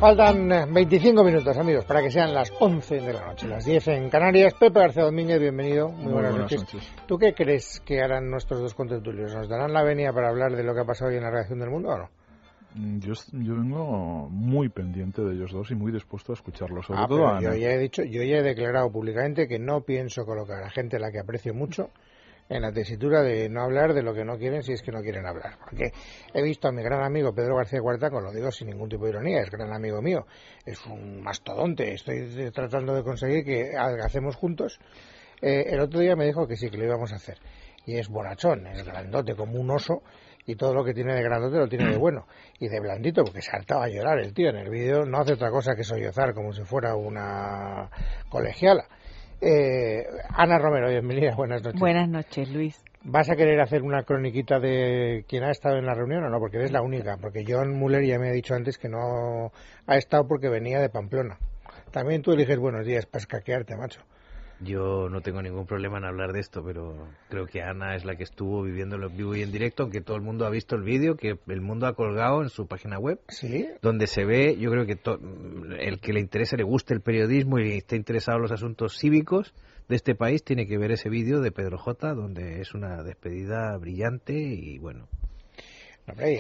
Faltan 25 minutos, amigos, para que sean las 11 de la noche, las 10 en Canarias. Pepe García Domínguez, bienvenido. Muy buenas noches. ¿Tú qué crees que harán nuestros dos contertulios? ¿Nos darán la venia para hablar de lo que ha pasado hoy en la redacción del Mundo o no? Yo vengo muy pendiente de ellos dos y muy dispuesto a escucharlos. Sobre todo a Ana. Yo ya he declarado públicamente que no pienso colocar a gente a la que aprecio mucho en la tesitura de no hablar de lo que no quieren si es que no quieren hablar. Porque he visto a mi gran amigo Pedro García Cuartango, lo digo sin ningún tipo de ironía, es gran amigo mío, es un mastodonte, estoy tratando de conseguir que hacemos juntos. El otro día me dijo que sí, que lo íbamos a hacer. Y es bonachón, es grandote como un oso, y todo lo que tiene de grandote lo tiene de bueno. Y de blandito, porque se hartaba a llorar el tío. En el vídeo no hace otra cosa que sollozar como si fuera una colegiala. Ana Romero, bienvenida, buenas noches. Buenas noches, Luis. ¿Vas a querer hacer una croniquita de quién ha estado en la reunión o no? Porque eres la única, porque John Muller ya me ha dicho antes que no ha estado porque venía de Pamplona. También tú eliges buenos días para escaquearte, macho. Yo no tengo ningún problema en hablar de esto, pero creo que Ana es la que estuvo viviéndolo en vivo y en directo, aunque todo el mundo ha visto el vídeo que el mundo ha colgado en su página web, ¿sí? Donde se ve, yo creo que el que le interese, le guste el periodismo y esté interesado en los asuntos cívicos de este país, tiene que ver ese vídeo de Pedro J, donde es una despedida brillante y bueno. Hombre,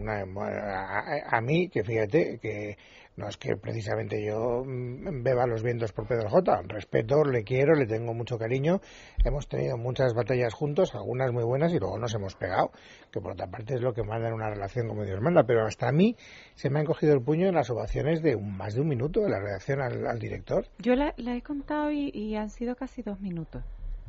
a mí, que fíjate, que no es que precisamente yo beba los vientos por Pedro J. Respeto, le quiero, le tengo mucho cariño. Hemos tenido muchas batallas juntos, algunas muy buenas, y luego nos hemos pegado, que por otra parte es lo que manda en una relación como Dios manda. Pero hasta a mí se me han cogido el puño en las ovaciones de más de un minuto de la reacción al director. Yo la he contado y han sido casi 2 minutos.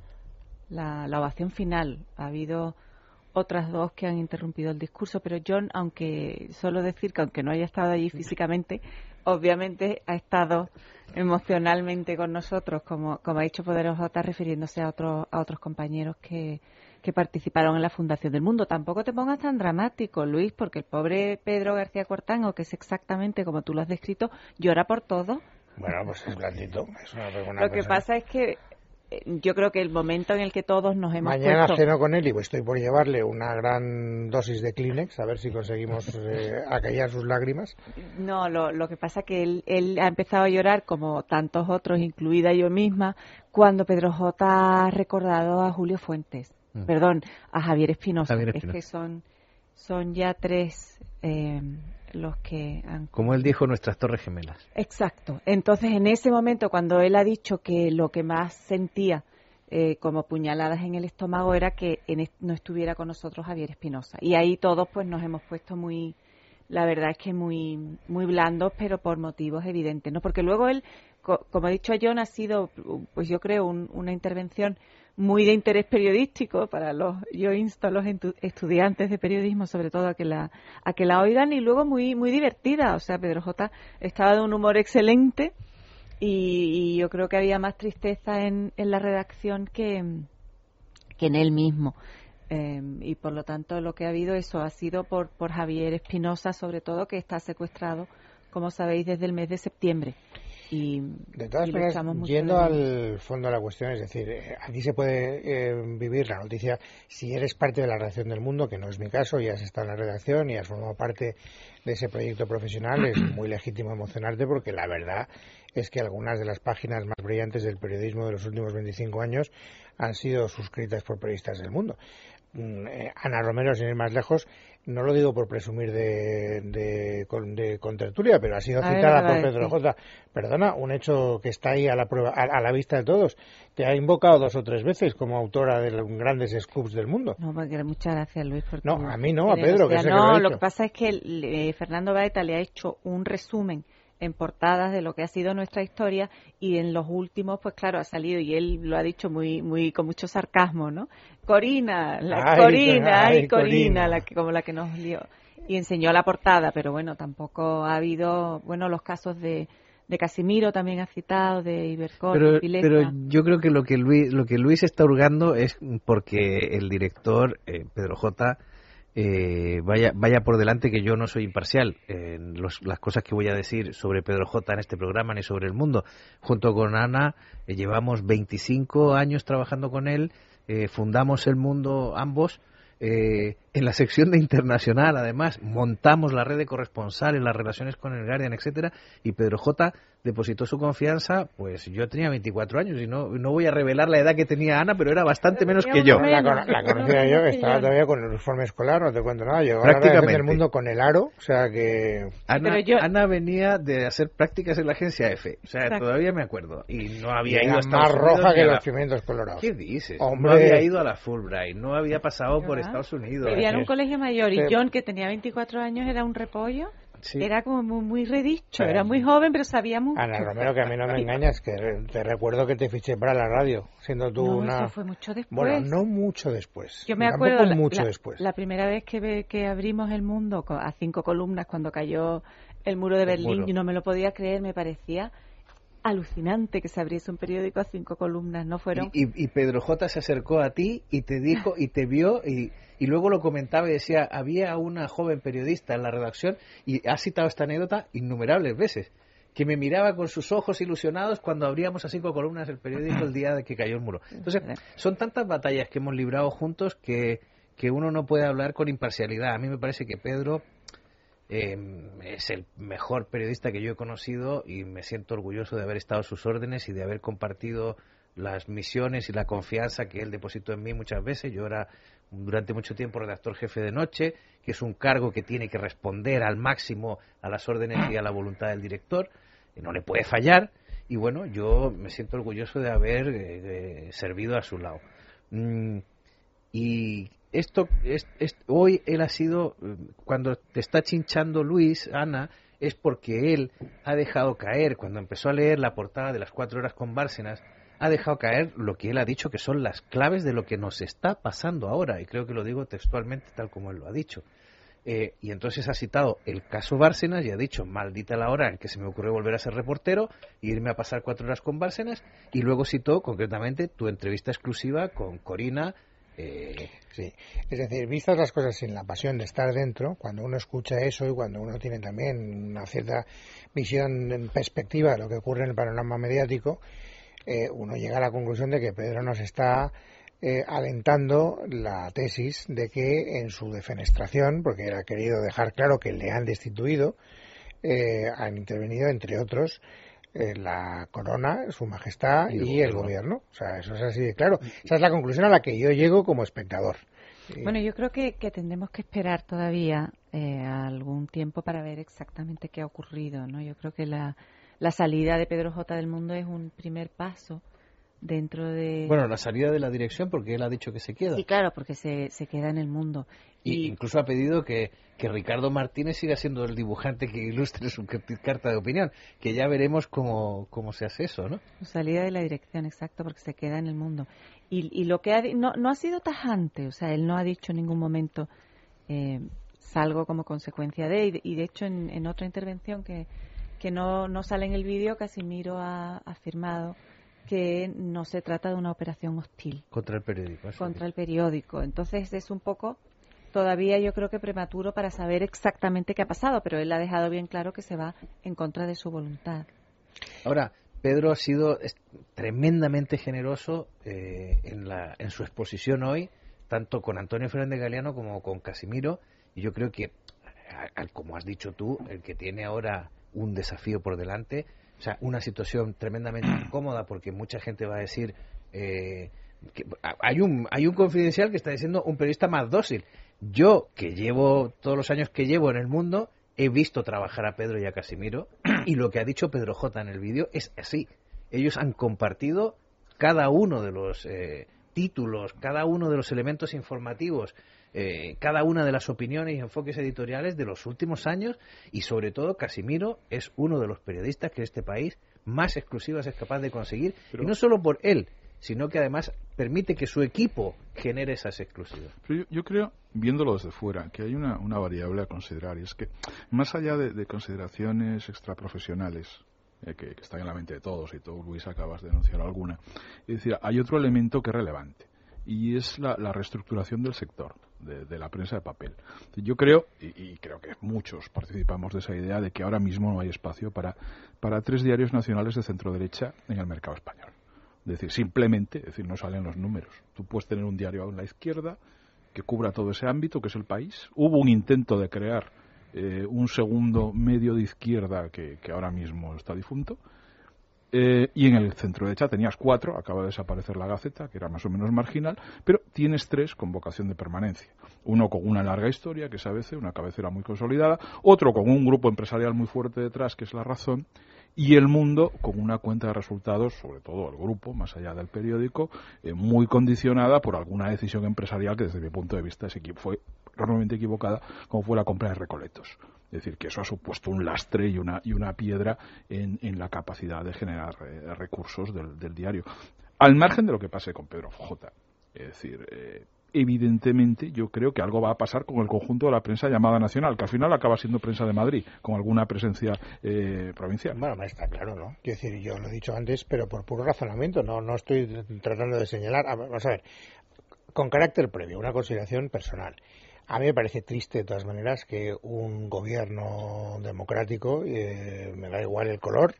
La ovación final. Ha habido otras dos que han interrumpido el discurso, pero John, aunque solo decir que aunque no haya estado allí físicamente, obviamente ha estado emocionalmente con nosotros, como ha dicho Pedro J, refiriéndose a otros compañeros que participaron en la Fundación del Mundo. Tampoco te pongas tan dramático, Luis, porque el pobre Pedro García Cuartango, que es exactamente como tú lo has descrito, llora por todo. Bueno, pues es blandito. Es una Lo que pasa es que yo creo que el momento en el que todos nos hemos Mañana puesto... ceno con él y estoy por llevarle una gran dosis de Kleenex, a ver si conseguimos acallar sus lágrimas. No, lo que pasa es que él ha empezado a llorar, como tantos otros, incluida yo misma, cuando Pedro J ha recordado a Julio Fuentes. Perdón, a Javier Espinosa. Es que son ya 3 los que han... Como él dijo, nuestras torres gemelas. Exacto. Entonces, en ese momento, cuando él ha dicho que lo que más sentía como puñaladas en el estómago era que no estuviera con nosotros Javier Espinosa. Y ahí todos pues nos hemos puesto muy... La verdad es que muy blandos, pero por motivos evidentes, ¿no? Porque luego él, como ha dicho John, ha sido, pues yo creo, una intervención muy de interés periodístico yo insto a los estudiantes de periodismo sobre todo a que la oigan, y luego muy divertida. O sea, Pedro J estaba de un humor excelente y yo creo que había más tristeza en la redacción que en él mismo. Y por lo tanto lo que ha habido ha sido por Javier Espinosa, sobre todo, que está secuestrado, como sabéis, desde el mes de septiembre. Y de todas maneras, yendo al fondo de la cuestión, es decir, aquí se puede vivir la noticia si eres parte de la redacción del Mundo, que no es mi caso, y has estado en la redacción y has formado parte de ese proyecto profesional. Es muy legítimo emocionarte, porque la verdad es que algunas de las páginas más brillantes del periodismo de los últimos 25 años han sido suscritas por periodistas del Mundo. Ana Romero, sin ir más lejos, no lo digo por presumir de contertulia, pero ha sido citada por Pedro J. Perdona, un hecho que está ahí a la vista de todos. Te ha invocado 2 o 3 veces como autora de los grandes scoops del mundo. No, porque muchas gracias, Luis. No, a mí no, a Pedro, que sé que lo ha dicho. Lo que pasa es que Fernando Baeta le ha hecho un resumen en portadas de lo que ha sido nuestra historia, y en los últimos, pues claro, ha salido, y él lo ha dicho muy con mucho sarcasmo, ¿no? Corina, como la que nos lió, y enseñó la portada, pero bueno, tampoco ha habido, los casos de Casimiro también ha citado, de Ibercor, de Pileta. Pero yo creo que lo que Luis está hurgando es porque el director, Pedro J., vaya por delante que yo no soy imparcial en las cosas que voy a decir sobre Pedro J en este programa ni sobre el mundo. Junto con Ana llevamos 25 años trabajando con él, fundamos el Mundo ambos, en la sección de internacional, además, montamos la red de corresponsales, las relaciones con el Guardian, etcétera, y Pedro J. depositó su confianza. Pues yo tenía 24 años y no voy a revelar la edad que tenía Ana, pero era bastante menos que yo. La conocía yo, estaba todavía con el uniforme escolar, no te cuento nada. Llegó a la redacción del Mundo con el aro, o sea que... Ana venía de hacer prácticas en la agencia F, o sea, todavía me acuerdo, y no había ido a Estados Unidos. Más roja que los pimientos colorados. ¿Qué dices? Hombre. No había ido a la Fulbright, no había pasado por Estados Unidos. Vivía en un colegio mayor, y John, que tenía 24 años, era un repollo. Sí. Era como muy redicho, era muy joven, pero sabía mucho. Ana Romero, que a mí no me engañas, que te recuerdo que te fiché para la radio, siendo tú eso fue mucho después. Bueno, no mucho después. Yo me acuerdo después. La primera vez que abrimos El Mundo a 5 columnas, cuando cayó el muro de Berlín, yo no me lo podía creer, me parecía alucinante que se abriese un periódico a 5 columnas, ¿no fueron? Y Pedro J. se acercó a ti y te dijo y te vio y luego lo comentaba y decía, había una joven periodista en la redacción, y ha citado esta anécdota innumerables veces, que me miraba con sus ojos ilusionados cuando abríamos a 5 columnas el periódico el día de que cayó el muro. Entonces, son tantas batallas que hemos librado juntos que uno no puede hablar con imparcialidad. A mí me parece que Pedro es el mejor periodista que yo he conocido y me siento orgulloso de haber estado a sus órdenes y de haber compartido las misiones y la confianza que él depositó en mí muchas veces. Yo era durante mucho tiempo redactor jefe de noche, que es un cargo que tiene que responder al máximo a las órdenes y a la voluntad del director, no le puede fallar, y bueno, yo me siento orgulloso de haber servido a su lado. Y esto hoy él ha sido, cuando te está chinchando Luis, Ana, es porque él ha dejado caer, cuando empezó a leer la portada de Las 4 horas con Bárcenas, ha dejado caer lo que él ha dicho que son las claves de lo que nos está pasando ahora, y creo que lo digo textualmente tal como él lo ha dicho. Y entonces ha citado el caso Bárcenas y ha dicho, maldita la hora en que se me ocurrió volver a ser reportero e irme a pasar 4 horas con Bárcenas, y luego citó concretamente tu entrevista exclusiva con Corina. Sí, es decir, vistas las cosas sin la pasión de estar dentro, cuando uno escucha eso y cuando uno tiene también una cierta visión en perspectiva de lo que ocurre en el panorama mediático, uno llega a la conclusión de que Pedro nos está alentando la tesis de que en su defenestración, porque él ha querido dejar claro que le han destituido, han intervenido, entre otros, la corona, su majestad y el gobierno. O sea, eso es así de claro. Esa es la conclusión a la que yo llego como espectador. Bueno, yo creo que tendremos que esperar todavía algún tiempo para ver exactamente qué ha ocurrido, ¿no? Yo creo que la salida de Pedro J. del Mundo es un primer paso dentro de... Bueno, la salida de la dirección, porque él ha dicho que se queda. Sí, claro, porque se queda en El Mundo. Y incluso ha pedido que Ricardo Martínez siga siendo el dibujante que ilustre su carta de opinión, que ya veremos cómo se hace eso, ¿no? Su salida de la dirección, exacto, porque se queda en El Mundo. Y lo que no ha sido tajante, o sea, él no ha dicho en ningún momento salgo como consecuencia de, y de hecho en otra intervención que no sale en el vídeo, Casimiro ha afirmado que no se trata de una operación hostil. Contra el periódico. Contra el periódico. Entonces es un poco, todavía yo creo que prematuro para saber exactamente qué ha pasado, pero él ha dejado bien claro que se va en contra de su voluntad. Ahora, Pedro ha sido tremendamente generoso en su exposición hoy, tanto con Antonio Fernández Galiano como con Casimiro, y yo creo que, como has dicho tú, el que tiene ahora un desafío por delante, o sea, una situación tremendamente incómoda, porque mucha gente va a decir que hay un confidencial que está diciendo un periodista más dócil. Yo, que llevo todos los años que llevo en el mundo, he visto trabajar a Pedro y a Casimiro, y lo que ha dicho Pedro J. en el vídeo es así. Ellos han compartido cada uno de los títulos, cada uno de los elementos informativos, cada una de las opiniones y enfoques editoriales de los últimos años, y sobre todo Casimiro es uno de los periodistas que este país más exclusivas es capaz de conseguir, y no solo por él, sino que además permite que su equipo genere esas exclusivas. Pero yo creo, viéndolo desde fuera, que hay una variable a considerar, y es que más allá de consideraciones extraprofesionales que están en la mente de todos, y tú, Luis, acabas de denunciar alguna, es decir, hay otro elemento que es relevante, y es la reestructuración del sector de la prensa de papel. Yo creo, y creo que muchos participamos de esa idea, de que ahora mismo no hay espacio para 3 diarios nacionales de centro-derecha en el mercado español. Es decir, simplemente, no salen los números. Tú puedes tener un diario a la izquierda que cubra todo ese ámbito, que es el país. Hubo un intento de crear un segundo medio de izquierda que ahora mismo está difunto. Y en el centro derecha tenías 4, acaba de desaparecer la Gaceta, que era más o menos marginal, pero tienes 3 con vocación de permanencia. Uno con una larga historia, que es ABC, una cabecera muy consolidada, otro con un grupo empresarial muy fuerte detrás, que es La Razón, y El Mundo con una cuenta de resultados, sobre todo el grupo, más allá del periódico, muy condicionada por alguna decisión empresarial que desde mi punto de vista fue enormemente equivocada, como fue la compra de Recoletos. Es decir, que eso ha supuesto un lastre y una piedra en la capacidad de generar recursos del diario. Al margen de lo que pase con Pedro J. Es decir, evidentemente yo creo que algo va a pasar con el conjunto de la prensa llamada nacional, que al final acaba siendo prensa de Madrid, con alguna presencia provincial. Bueno, está claro, ¿no? Quiero decir, yo lo he dicho antes, pero por puro razonamiento, no estoy tratando de señalar. Vamos a ver, con carácter previo, una consideración personal. A mí me parece triste, de todas maneras, que un gobierno democrático, me da igual el color,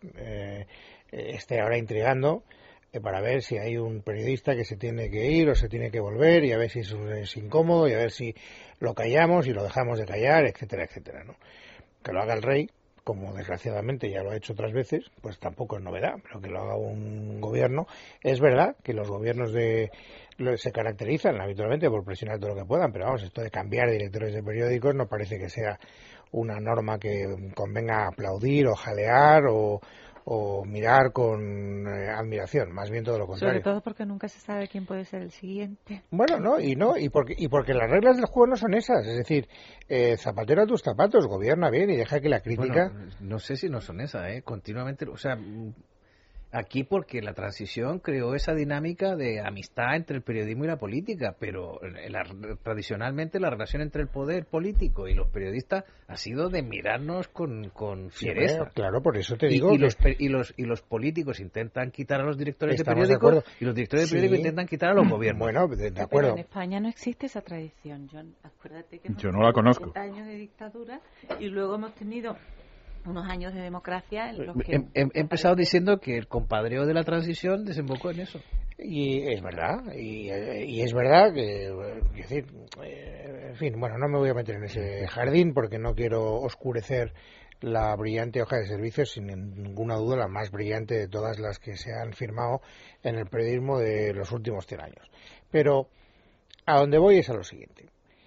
esté ahora intrigando para ver si hay un periodista que se tiene que ir o se tiene que volver, y a ver si eso es incómodo, y a ver si lo callamos y lo dejamos de callar, etcétera, etcétera, ¿no? Que lo haga el rey, como desgraciadamente ya lo ha hecho otras veces, pues tampoco es novedad, pero que lo haga un gobierno. Es verdad que los gobiernos se caracterizan habitualmente por presionar todo lo que puedan, pero vamos, esto de cambiar directores de periódicos no parece que sea una norma que convenga aplaudir o jalear o mirar con admiración, más bien todo lo contrario. Sobre todo porque nunca se sabe quién puede ser el siguiente. Bueno, y porque las reglas del juego no son esas, es decir, zapatero a tus zapatos, gobierna bien y deja que la crítica... Bueno, no sé si no son esas, continuamente, o sea... Aquí porque la transición creó esa dinámica de amistad entre el periodismo y la política, pero tradicionalmente la relación entre el poder político y los periodistas ha sido de mirarnos con fiereza. Sí, claro, por eso te digo. Y los políticos intentan quitar a los directores de periódicos y los directores de periódicos intentan quitar a los gobiernos. Bueno, de acuerdo. Pero en España no existe esa tradición, John. Acuérdate que yo no la conozco. 30 años de dictadura y luego hemos tenido unos años de democracia en los que... He empezado diciendo que el compadreo de la transición desembocó en eso. Y es verdad, y es verdad que, es decir, en fin, bueno, no me voy a meter en ese jardín porque no quiero oscurecer la brillante hoja de servicios, sin ninguna duda la más brillante de todas las que se han firmado en el periodismo de los últimos 100 años. Pero a donde voy es a lo siguiente.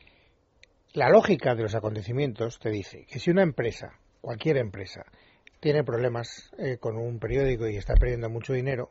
La lógica de los acontecimientos te dice que si una empresa, cualquier empresa, tiene problemas con un periódico y está perdiendo mucho dinero,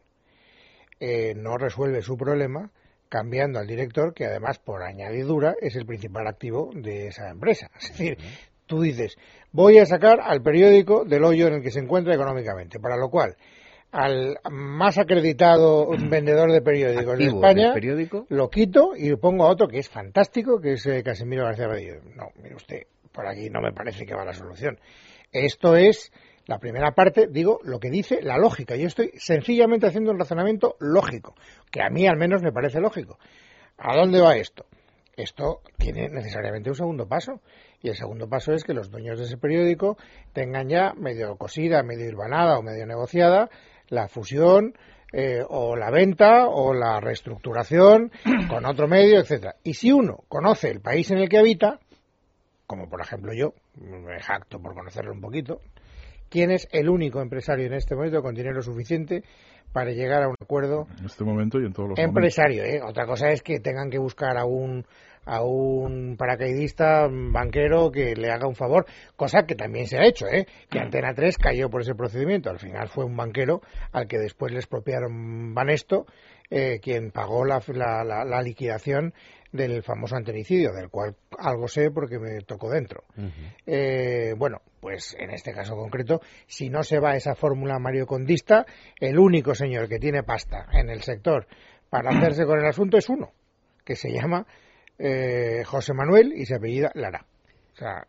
no resuelve su problema cambiando al director, que además, por añadidura, es el principal activo de esa empresa. Es decir, tú dices, voy a sacar al periódico del hoyo en el que se encuentra económicamente, para lo cual, al más acreditado vendedor de periódicos de España, lo quito y pongo a otro que es fantástico, que es Casimiro García Rodríguez. No, mire usted, por aquí no me parece que va la solución. Esto es la primera parte, digo, lo que dice la lógica. Yo estoy sencillamente haciendo un razonamiento lógico, que a mí al menos me parece lógico. ¿A dónde va esto? Esto tiene necesariamente un segundo paso, y el segundo paso es que los dueños de ese periódico tengan ya medio cosida, medio hilvanada o medio negociada la fusión o la venta o la reestructuración con otro medio, etcétera. Y si uno conoce el país en el que habita, como por ejemplo yo, me jacto por conocerlo un poquito, ¿quién es el único empresario en este momento con dinero suficiente para llegar a un acuerdo en este momento y en todos los empresario? Otra cosa es que tengan que buscar a un paracaidista banquero que le haga un favor, cosa que también se ha hecho, que Antena 3 cayó por ese procedimiento. Al final fue un banquero al que después le expropiaron Banesto, quien pagó la liquidación del famoso antenicidio, del cual algo sé porque me tocó dentro. Bueno, pues en este caso concreto, si no se va a esa fórmula mariocondista, el único señor que tiene pasta en el sector para hacerse con el asunto es uno, que se llama José Manuel y se apellida Lara. O sea,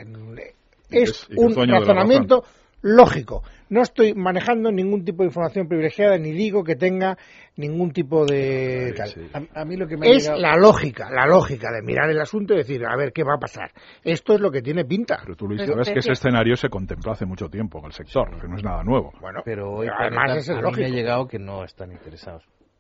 es un razonamiento lógico. No estoy manejando ningún tipo de información privilegiada, ni digo que tenga ningún tipo de tal. Sí. A mí lo que es la lógica de mirar el asunto y decir, a ver qué va a pasar. Esto es lo que tiene pinta. Pero tú, Luis, sabes que ese escenario se contempló hace mucho tiempo en el sector, que no es nada nuevo. Bueno, pero hoy además es a mí lógico. me ha llegado que no están interesados.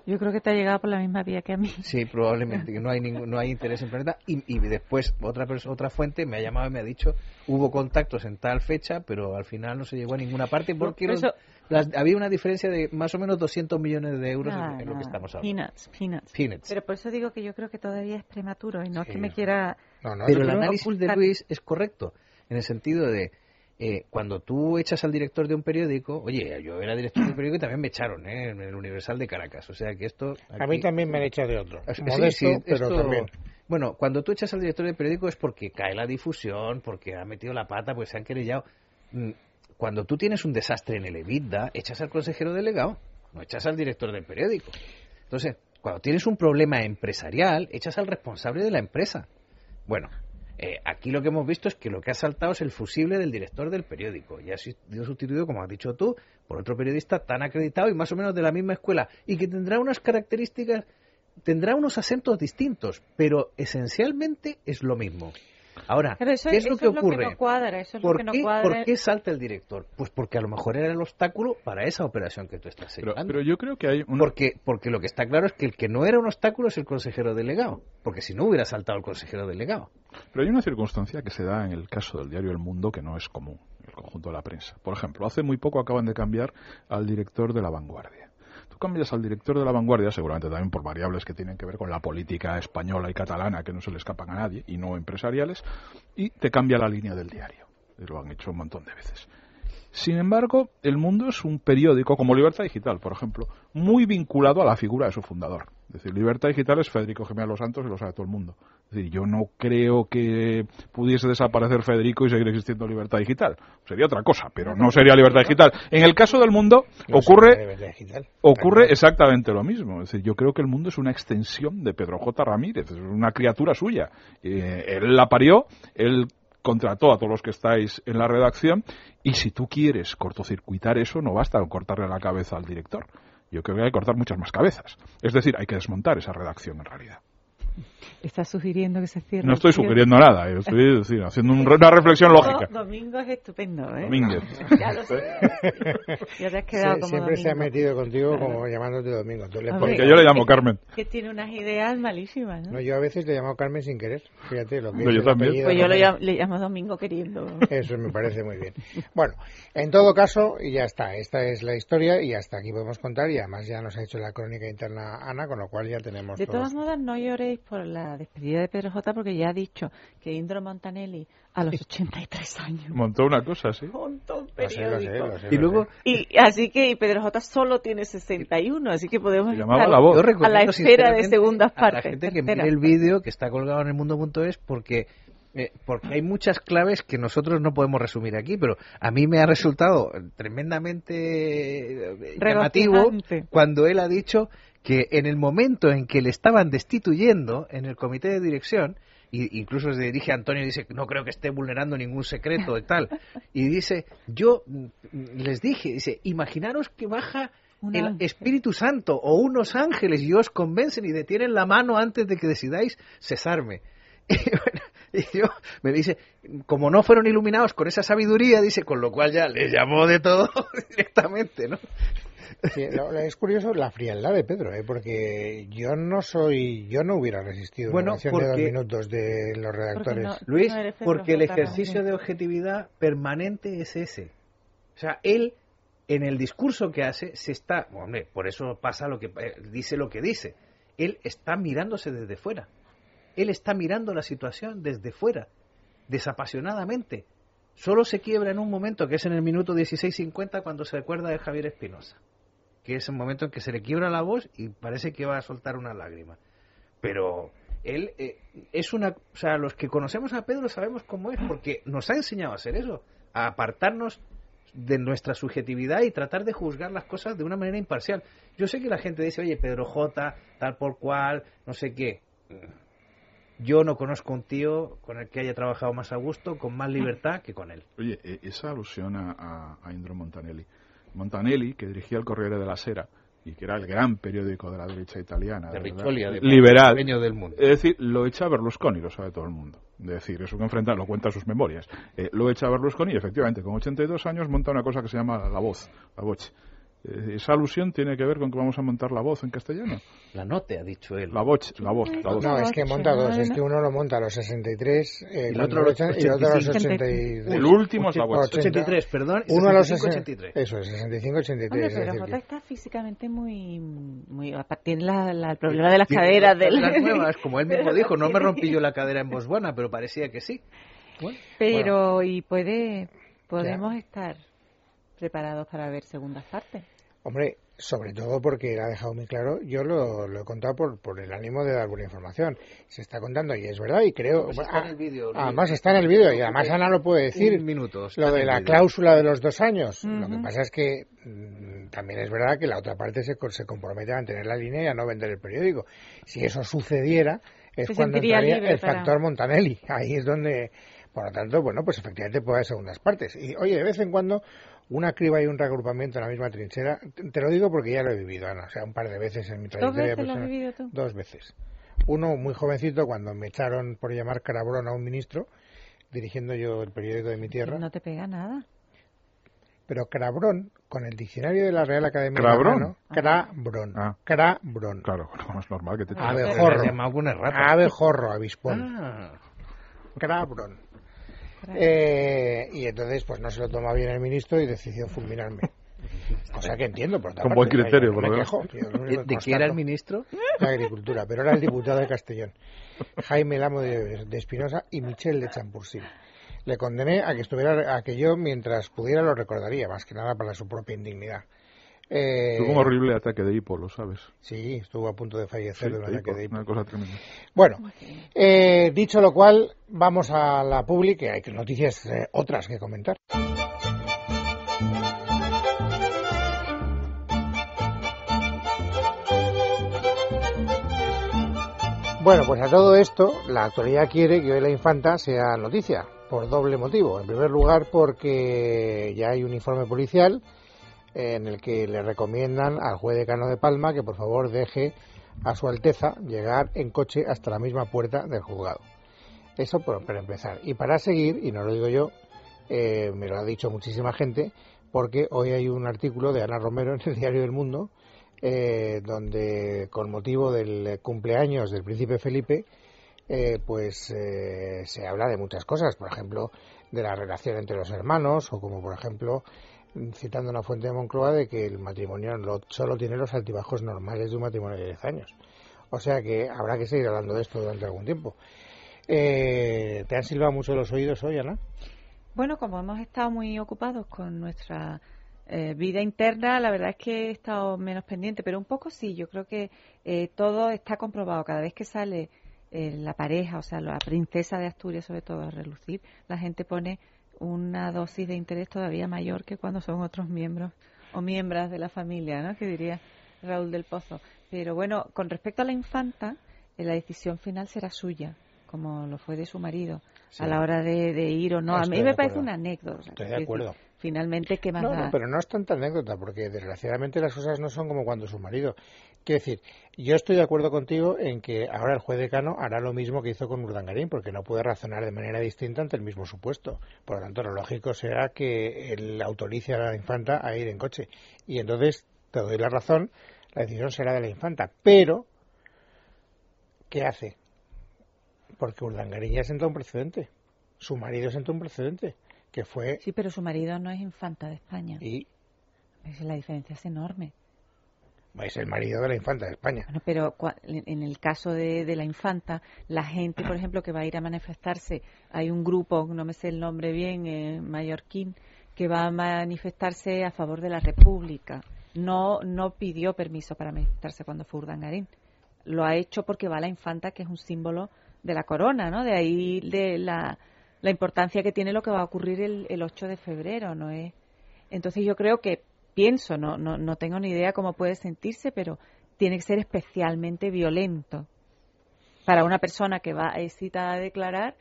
Yo creo que te ha llegado por la misma vía que a mí. Sí, probablemente, que no hay interés en Planeta. Y después otra fuente me ha llamado y me ha dicho, hubo contactos en tal fecha, pero al final no se llegó a ninguna parte porque había una diferencia de más o menos 200 millones de euros en lo que estamos hablando. Peanuts. Pero por eso digo que yo creo que todavía es prematuro y no es que me quiera... Pero el análisis de Luis es correcto, en el sentido de... cuando tú echas al director de un periódico, oye, yo era director de un periódico y también me echaron, en el Universal de Caracas, o sea que esto... A mí también me han echado de otro, pero también... Bueno, cuando tú echas al director del periódico es porque cae la difusión, porque ha metido la pata, porque se han querellado. Cuando tú tienes un desastre en el EBITDA, echas al consejero delegado, no echas al director del periódico. Entonces, cuando tienes un problema empresarial, echas al responsable de la empresa. Bueno... aquí lo que hemos visto es que lo que ha saltado es el fusible del director del periódico y ha sido sustituido, como has dicho tú, por otro periodista tan acreditado y más o menos de la misma escuela y que tendrá unas características, tendrá unos acentos distintos, pero esencialmente es lo mismo. Ahora, ¿qué es lo que ocurre? ¿Por qué salta el director? Pues porque a lo mejor era el obstáculo para esa operación que tú estás señalando. Pero yo creo que hay porque lo que está claro es que el que no era un obstáculo es el consejero delegado, porque si no hubiera saltado el consejero delegado. Pero hay una circunstancia que se da en el caso del diario El Mundo que no es común en el conjunto de la prensa. Por ejemplo, hace muy poco acaban de cambiar al director de La Vanguardia. Tú cambias al director de La Vanguardia, seguramente también por variables que tienen que ver con la política española y catalana, que no se le escapan a nadie, y no empresariales, y te cambia la línea del diario. Y lo han hecho un montón de veces. Sin embargo, El Mundo es un periódico, como Libertad Digital, por ejemplo, muy vinculado a la figura de su fundador. Es decir, Libertad Digital es Federico Jiménez Los Santos y lo sabe todo el mundo. Es decir, yo no creo que pudiese desaparecer Federico y seguir existiendo Libertad Digital. Sería otra cosa, pero no sería Libertad Digital. En el caso del Mundo ocurre exactamente lo mismo. Es decir, yo creo que El Mundo es una extensión de Pedro J. Ramírez, es una criatura suya. Él la parió, él contrató a todos los que estáis en la redacción y si tú quieres cortocircuitar eso, no basta con cortarle la cabeza al director. Yo creo que hay que cortar muchas más cabezas. Es decir, hay que desmontar esa redacción en realidad. ¿Estás sugiriendo que se cierre? No estoy sugiriendo nada, yo estoy haciendo una reflexión lógica. Domingo es estupendo, ¿eh? Domínguez. Ya lo sé. Ya te has quedado como siempre Domingo. Se ha metido contigo como llamándote Domingo. Porque yo le llamo Carmen. Que tiene unas ideas malísimas, ¿no? No, yo a veces le llamo Carmen sin querer. Fíjate lo que no, yo también. Pues yo le llamo Domingo queriendo. Eso me parece muy bien. Bueno, en todo caso, y ya está. Esta es la historia y hasta aquí podemos contar. Y además ya nos ha hecho la crónica interna Ana, con lo cual ya tenemos De todas modas, no lloréis por la despedida de Pedro J, porque ya ha dicho que Indro Montanelli a los 83 años montó una cosa, sí. Montó un periódico. Lo sé. Y luego y Pedro J solo tiene 61, así que podemos estar a la espera de segundas partes. A la gente que mire el vídeo que está colgado en elmundo.es porque hay muchas claves que nosotros no podemos resumir aquí, pero a mí me ha resultado tremendamente llamativo cuando él ha dicho que en el momento en que le estaban destituyendo en el comité de dirección, y incluso se dirige a Antonio y dice, no creo que esté vulnerando ningún secreto y tal, y dice, yo les dije, dice, imaginaros que baja el Espíritu Santo o unos ángeles y os convencen y detienen la mano antes de que decidáis cesarme. Y yo me dice, como no fueron iluminados con esa sabiduría, dice, con lo cual ya les llamó de todo directamente, ¿no? Sí, es curioso la frialdad de Pedro, porque yo no hubiera resistido una oración de 2 minutos de los redactores. Luis, porque el ejercicio de objetividad permanente es ese. O sea, él, en el discurso que hace, por eso pasa lo que dice. Él está mirándose desde fuera. Él está mirando la situación desde fuera, desapasionadamente. Solo se quiebra en un momento, que es en el minuto 16:50, cuando se recuerda de Javier Espinosa, que es el momento en que se le quiebra la voz y parece que va a soltar una lágrima. Pero él los que conocemos a Pedro sabemos cómo es, porque nos ha enseñado a hacer eso, a apartarnos de nuestra subjetividad y tratar de juzgar las cosas de una manera imparcial. Yo sé que la gente dice, oye, Pedro J, tal por cual, no sé qué. Yo no conozco un tío con el que haya trabajado más a gusto, con más libertad que con él. Oye, esa alusión a Indro Montanelli. Montanelli, que dirigía el Corriere della Sera y que era el gran periódico de la derecha italiana, liberal, del mundo. Es decir, lo echa Berlusconi, lo sabe todo el mundo. Es decir, eso que enfrenta, lo cuenta sus memorias. Lo echa Berlusconi y efectivamente, con 82 años monta una cosa que se llama La Voz. Esa alusión tiene que ver con que vamos a montar la voz en castellano. La note, ha dicho él. La voz. No, es que monta dos. Es que uno lo monta a los 63 y el otro a los 85. Y el otro a los 82. El último es la voz. 83, perdón. Uno a los 83. Eso, 65-83. Hombre, pero Jota está físicamente muy... Tiene el problema de las caderas. Las nuevas, como él mismo dijo, no me rompí yo la cadera en Botswana, pero parecía que sí. Bueno, pero, bueno. Podemos estar preparados para ver segundas partes. Hombre, sobre todo porque ha dejado muy claro, yo lo he contado por el ánimo de dar buena información. Se está contando y es verdad y creo... Pues está en el vídeo, además está en el vídeo y además Ana lo puede decir. Un minuto. Lo de la cláusula de los 2 años. Lo que pasa es que también es verdad que la otra parte se compromete a mantener la línea y a no vender el periódico. Si eso sucediera, es cuando entraría el factor Montanelli. Ahí es donde... Por lo tanto, bueno, pues efectivamente puede haber segundas partes. Y, oye, de vez en cuando, una criba y un reagrupamiento en la misma trinchera, te lo digo porque ya lo he vivido, Ana, o sea, un par de veces en mi trayectoria personal. ¿2 veces lo has vivido tú? 2 veces. Uno, muy jovencito, cuando me echaron por llamar carabrón a un ministro, dirigiendo yo el periódico de mi tierra. No te pega nada. Pero crabrón, con el diccionario de la Real Academia ¿Crabrón? de la Mano, crabrón, crabrón. Claro, no es normal que te... Abejorro, avispón. Crabrón. Y entonces pues no se lo toma bien el ministro y decidió fulminarme, cosa que entiendo por otra con parte, buen criterio, yo no me quejo, ¿De qué era el ministro? De Agricultura, pero era el diputado de Castellón, Jaime Lamo de Espinosa y Michel de Champursil. Le condené a que estuviera, a que yo mientras pudiera lo recordaría, más que nada para su propia indignidad. Tuvo un horrible ataque de hipo, lo sabes. Sí, estuvo a punto de fallecer de un ataque de hipo. Una cosa tremenda. Bueno, dicho lo cual, vamos a la publi, que hay noticias otras que comentar. Bueno, pues a todo esto, la actualidad quiere que hoy la infanta sea noticia, por doble motivo. En primer lugar, porque ya hay un informe policial en el que le recomiendan al juez decano de Palma que por favor deje a su Alteza llegar en coche hasta la misma puerta del juzgado. Eso para empezar. Y para seguir, y no lo digo yo, me lo ha dicho muchísima gente, porque hoy hay un artículo de Ana Romero en el Diario del Mundo, donde con motivo del cumpleaños del príncipe Felipe, se habla de muchas cosas, por ejemplo, de la relación entre los hermanos, o como por ejemplo, citando una fuente de Moncloa, de que el matrimonio solo tiene los altibajos normales de un matrimonio de 10 años. O sea que habrá que seguir hablando de esto durante algún tiempo. ¿Te han silbado mucho los oídos hoy, Ana? Bueno, como hemos estado muy ocupados con nuestra vida interna, la verdad es que he estado menos pendiente, pero un poco sí. Yo creo que todo está comprobado. Cada vez que sale la pareja, o sea, la princesa de Asturias sobre todo a relucir, la gente pone una dosis de interés todavía mayor que cuando son otros miembros o miembros de la familia, ¿no? Que diría Raúl del Pozo. Pero bueno, con respecto a la infanta, la decisión final será suya, como lo fue de su marido, sí, a la hora de ir o no. A mí me parece una anécdota. Estoy de acuerdo. Finalmente, ¿qué más da? No, pero no es tanta anécdota, porque desgraciadamente las cosas no son como cuando su marido. Quiero decir, yo estoy de acuerdo contigo en que ahora el juez decano hará lo mismo que hizo con Urdangarín, porque no puede razonar de manera distinta ante el mismo supuesto. Por lo tanto, lo lógico será que él autorice a la infanta a ir en coche. Y entonces, te doy la razón, la decisión será de la infanta. Pero, ¿qué hace? Porque Urdangarín ya sentó un precedente. Su marido sentó un precedente, que fue... Sí, pero su marido no es infanta de España. ¿Y? La diferencia es enorme. Es el marido de la infanta de España. Bueno, pero en el caso de la infanta, la gente, por ejemplo, que va a ir a manifestarse, hay un grupo, no me sé el nombre bien, mallorquín, que va a manifestarse a favor de la República. No pidió permiso para manifestarse cuando fue Urdangarín. Lo ha hecho porque va la infanta, que es un símbolo de la corona, ¿no? De ahí de la importancia que tiene lo que va a ocurrir el 8 de febrero, ¿no es? Entonces yo creo que pienso, no tengo ni idea cómo puede sentirse, pero tiene que ser especialmente violento para una persona que va citada a declarar,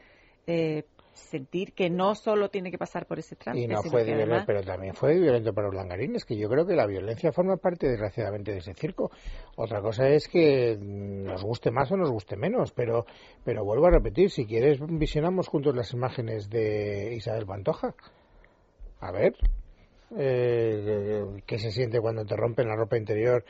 sentir que no solo tiene que pasar por ese trámite. Y no fue violento, además... pero también fue violento para Urdangarín. Es que yo creo que la violencia forma parte, desgraciadamente, de ese circo. Otra cosa es que nos guste más o nos guste menos, pero vuelvo a repetir, si quieres visionamos juntos las imágenes de Isabel Pantoja. A ver... ¿Qué se siente cuando te rompen la ropa interior,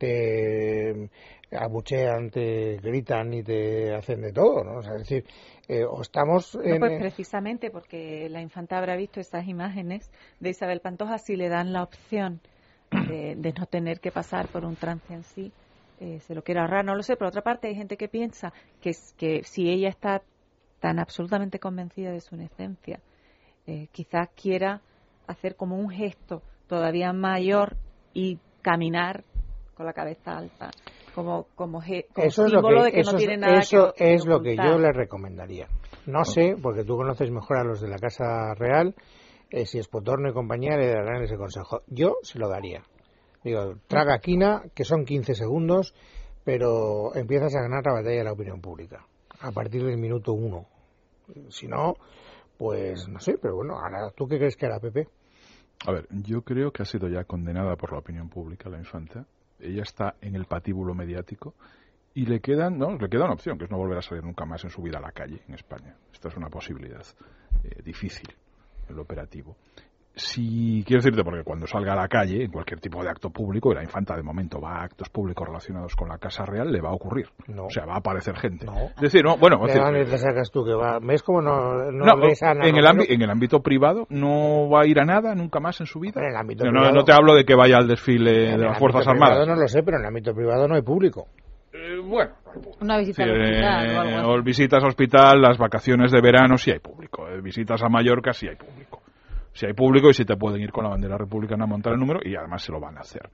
te abuchean, te gritan y te hacen de todo, ¿no? O sea, es decir, o estamos en... pues precisamente porque la infanta habrá visto esas imágenes de Isabel Pantoja, si le dan la opción de no tener que pasar por un trance en sí, se lo quiere ahorrar, no lo sé. Por otra parte, hay gente que piensa que si ella está tan absolutamente convencida de su inocencia, quizás quiera hacer como un gesto todavía mayor y caminar con la cabeza alta, como símbolo de que no tiene nada que ocultar. Eso es lo que yo le recomendaría. No sé, porque tú conoces mejor a los de la Casa Real, si es Potorno y compañía le darán ese consejo. Yo se lo daría. Digo, traga quina, que son 15 segundos, pero empiezas a ganar la batalla de la opinión pública a partir del minuto 1. Si no, pues no sé, pero bueno, ahora, ¿tú qué crees que hará Pepe? A ver, yo creo que ha sido ya condenada por la opinión pública la infanta. Ella está en el patíbulo mediático y le queda una opción, que es no volver a salir nunca más en su vida a la calle en España. Esta es una posibilidad difícil, el operativo. Si quiero decirte, porque cuando salga a la calle, en cualquier tipo de acto público, y la infanta de momento va a actos públicos relacionados con la Casa Real, le va a ocurrir. No. O sea, va a aparecer gente. No. Es decir, no, bueno... ¿De dónde te sacas tú que va? ¿Ves cómo no lees a nada? En el ámbito privado no va a ir a nada nunca más en su vida. En el ámbito privado, no te hablo de que vaya al desfile de las Fuerzas Armadas. No lo sé, pero en el ámbito privado no hay público. Bueno, una visita al hospital o algo así. Visitas a hospital, las vacaciones de verano sí hay público. Visitas a Mallorca sí hay público. Si hay público y si te pueden ir con la bandera republicana a montar el número, y además se lo van a hacer.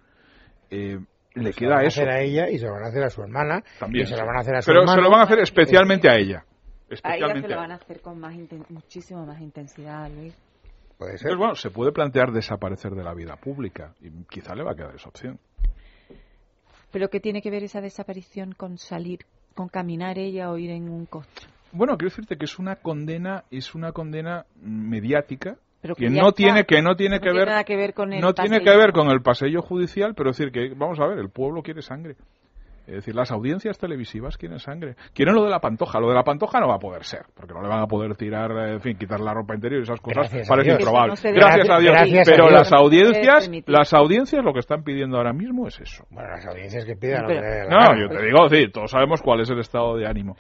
Le queda eso. Se lo van a hacer a ella y se lo van a hacer a su hermana. También. Se lo van a hacer a su Pero hermano. Se lo van a hacer especialmente a ella. A ella se lo van a hacer con muchísimo más intensidad, Luis. Puede ser. Entonces, bueno, se puede plantear desaparecer de la vida pública y quizá le va a quedar esa opción. ¿Pero qué tiene que ver esa desaparición con salir, con caminar ella o ir en un coche? Bueno, quiero decirte que es una condena mediática. Pero que no tiene que ver nada que ver con el no tiene que ver con el pasillo judicial, pero decir que vamos a ver, el pueblo quiere sangre. Es decir, las audiencias televisivas quieren sangre. Quieren lo de la Pantoja. Lo de la Pantoja no va a poder ser, porque no le van a poder tirar, en fin, quitar la ropa interior y esas cosas. Parece improbable. Gracias a Dios. Pero las audiencias lo que están pidiendo ahora mismo es eso. Bueno, las audiencias que piden... yo te digo, sí, todos sabemos cuál es el estado de ánimo.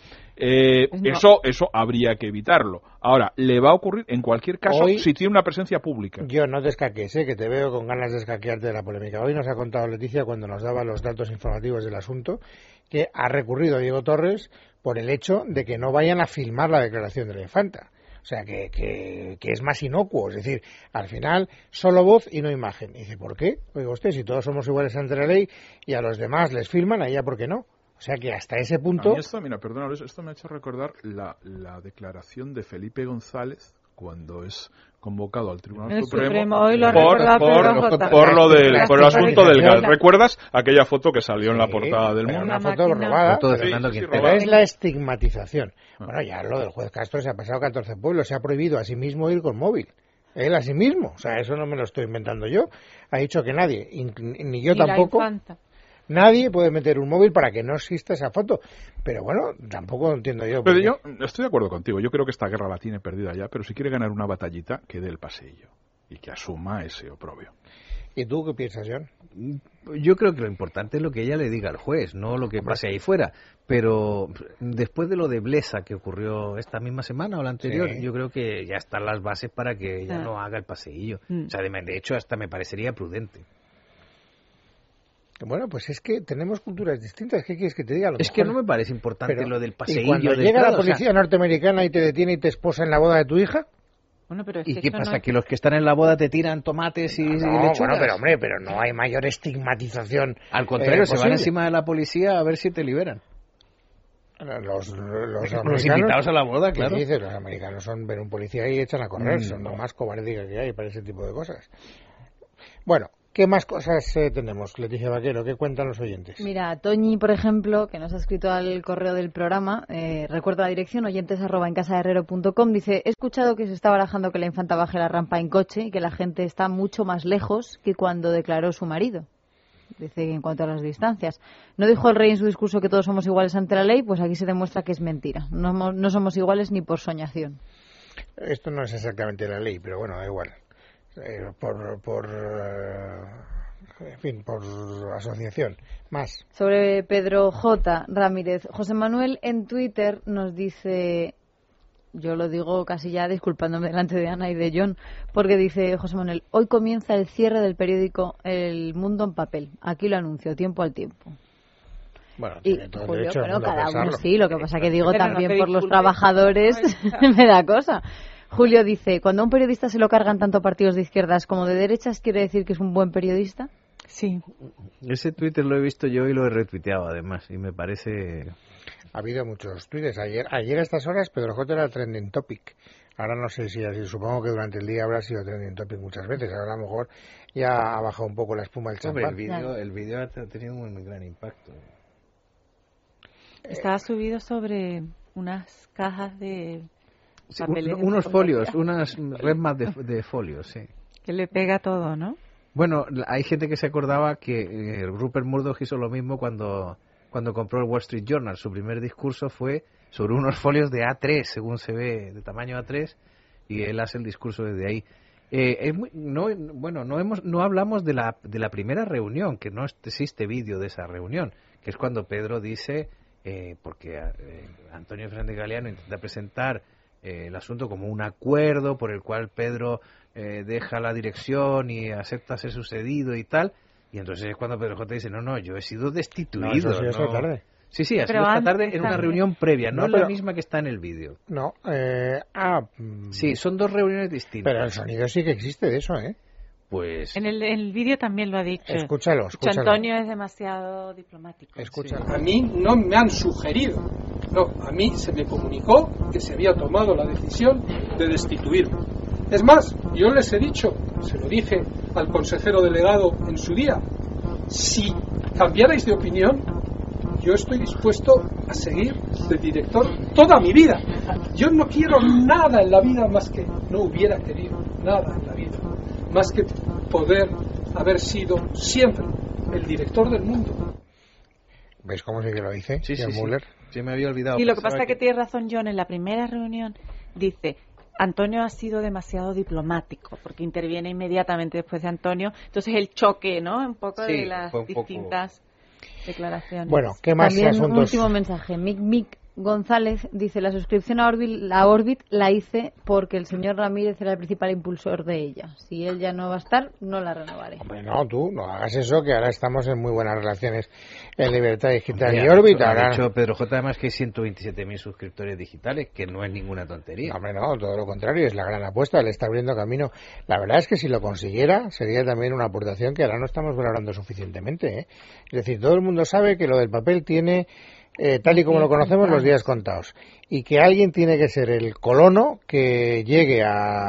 Eso habría que evitarlo. Ahora, le va a ocurrir en cualquier caso hoy, si tiene una presencia pública. Yo no te escaques, que te veo con ganas de escaquearte de la polémica. Hoy nos ha contado Leticia, cuando nos daba los datos informativos del asunto, que ha recurrido a Diego Torres por el hecho de que no vayan a filmar la declaración de la infanta. O sea, que es más inocuo. Es decir, al final, solo voz y no imagen. Y dice, ¿por qué? Oiga usted, si todos somos iguales ante la ley y a los demás les filman, a ella, ¿por qué no? O sea que hasta ese punto... Esto me ha hecho recordar la declaración de Felipe González cuando es convocado al Tribunal Supremo hoy lo por el asunto del gas. ¿Recuerdas aquella foto que salió en la portada del Mundo? Una foto robada, sí, pero es la estigmatización. Bueno, ya lo del juez Castro se ha pasado 14 pueblos, se ha prohibido a sí mismo ir con móvil. Él a sí mismo, o sea, eso no me lo estoy inventando yo. Ha dicho que nadie, ni yo tampoco... Nadie puede meter un móvil para que no exista esa foto. Pero bueno, tampoco entiendo yo. Pero yo estoy de acuerdo contigo. Yo creo que esta guerra la tiene perdida ya, pero si quiere ganar una batallita, que dé el paseillo y que asuma ese oprobio. ¿Y tú qué piensas, John? Yo creo que lo importante es lo que ella le diga al juez, no lo que pase ahí fuera. Pero después de lo de Blesa que ocurrió esta misma semana o la anterior, yo creo que ya están las bases para que ella no haga el paseillo. O sea, de hecho, hasta me parecería prudente. Bueno, pues es que tenemos culturas distintas. ¿Qué quieres que te diga? Es que no me parece importante lo del paseillo. ¿Y cuando llega la policía norteamericana y te detiene y te esposa en la boda de tu hija? Bueno, pero ¿y qué pasa? ¿Que los que están en la boda te tiran tomates y lechugas? Bueno, pero no hay mayor estigmatización. Al contrario, se van encima de la policía a ver si te liberan. Los invitados a la boda, claro. ¿Qué dices? Los americanos ven un policía y echan a correr. Son lo más cobardía que hay para ese tipo de cosas. Bueno, ¿qué más cosas tenemos, Leticia Vaquero? ¿Qué cuentan los oyentes? Mira, Toñi, por ejemplo, que nos ha escrito al correo del programa, recuerda la dirección, oyentes@encasaherrero.com, dice, he escuchado que se está barajando que la infanta baje la rampa en coche y que la gente está mucho más lejos que cuando declaró su marido. Dice en cuanto a las distancias. ¿No dijo el rey en su discurso que todos somos iguales ante la ley? Pues aquí se demuestra que es mentira. No somos iguales ni por soñación. Esto no es exactamente la ley, pero bueno, da igual. en fin, por asociación. Más. Sobre Pedro J. Ramírez, José Manuel en Twitter nos dice, yo lo digo casi ya disculpándome delante de Ana y de John, porque dice José Manuel, hoy comienza el cierre del periódico El Mundo en papel. Aquí lo anuncio, tiempo al tiempo. Bueno, Y tiene todo el Julio, derecho bueno, a cada uno pensarlo. sí, lo que pasa que digo Pero también no te por los disculpes. trabajadores me da cosa. Julio dice, cuando a un periodista se lo cargan tanto partidos de izquierdas como de derechas, ¿quiere decir que es un buen periodista? Sí. Ese Twitter lo he visto yo y lo he retuiteado además, y me parece... Ha habido muchos tweets. Ayer a estas horas Pedro J era trending topic. Ahora no sé si así, supongo que durante el día habrá sido trending topic muchas veces. Ahora a lo mejor ya ha bajado un poco la espuma del Hombre, champán. el vídeo ha tenido un gran impacto. Estaba subido sobre unas cajas de Sí, papeles de unos fotografía. folios, unas resmas de folios, sí. Que le pega todo, ¿no? Bueno, hay gente que se acordaba que Rupert Murdoch hizo lo mismo cuando compró el Wall Street Journal. Su primer discurso fue sobre unos folios de A3, según se ve, de tamaño A3, y él hace el discurso desde ahí. No hablamos de la primera reunión, que no existe vídeo de esa reunión, que es cuando Pedro dice, porque Antonio Fernández Galiano intenta presentar el asunto como un acuerdo por el cual Pedro deja la dirección y acepta ser sucedido y tal, y entonces es cuando Pedro J dice, no, yo he sido destituido. No, eso sí, esta no. tarde. Sí, ha Pero sido esta tarde antes en una también. reunión previa, no No, es pero- la misma que está en el vídeo. No, Sí, son dos reuniones distintas. pero el sonido sí que existe de eso, ¿eh? Pues En el vídeo también lo ha dicho. Escúchalo. Antonio es demasiado diplomático. Escúchalo. A mí no me han sugerido, no, a mí se me comunicó que se había tomado la decisión de destituirme. Es más, yo les he dicho, se lo dije al consejero delegado en su día, si cambiarais de opinión, yo estoy dispuesto a seguir de director toda mi vida. Yo no quiero nada en la vida más que, no hubiera querido nada en la vida, más que poder haber sido siempre el director del mundo. ¿Ves cómo sí que lo dice? sí, Jan sí. Müller? Sí, me había olvidado. Y lo que Pensaba pasa es que tiene razón John, en la primera reunión dice, Antonio ha sido demasiado diplomático, porque interviene inmediatamente después de Antonio. Entonces el choque, ¿no? Un poco Sí, de las fue un poco- distintas declaraciones. Bueno, ¿qué más También un asuntos? último mensaje. Mick González dice, la suscripción a Orbit la hice porque el señor Ramírez era el principal impulsor de ella. Si él ya no va a estar, no la renovaré. Hombre, no, tú no hagas eso, que ahora estamos en muy buenas relaciones en Libertad Digital Hombre, y ha Orbit. dicho- Ahora... Ha dicho Pedro J además que hay 127.000 suscriptores digitales, que no es ninguna tontería. No, hombre, no, todo lo contrario, es la gran apuesta, le está abriendo camino. La verdad es que si lo consiguiera, sería también una aportación que ahora no estamos valorando suficientemente, ¿eh? Es decir, todo el mundo sabe que lo del papel tiene, tal y como lo conocemos, los días contados. Y que alguien tiene que ser el colono que llegue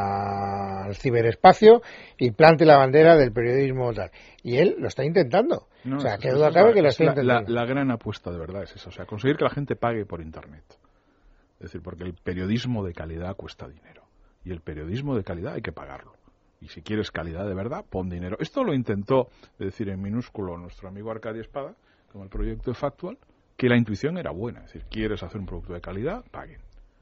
al ciberespacio y plante la bandera del periodismo tal. Y él lo está intentando. No, o sea, es- que es- duda es cabe la- que lo es está la- intentando. La gran apuesta de verdad es esa, o sea, conseguir que la gente pague por Internet. Es decir, porque el periodismo de calidad cuesta dinero. Y el periodismo de calidad hay que pagarlo. Y si quieres calidad de verdad, pon dinero. Esto lo intentó, es decir, en minúsculo nuestro amigo Arcadio Espada, con el proyecto de Factual, que la intuición era buena. Es decir, quieres hacer un producto de calidad, paguen.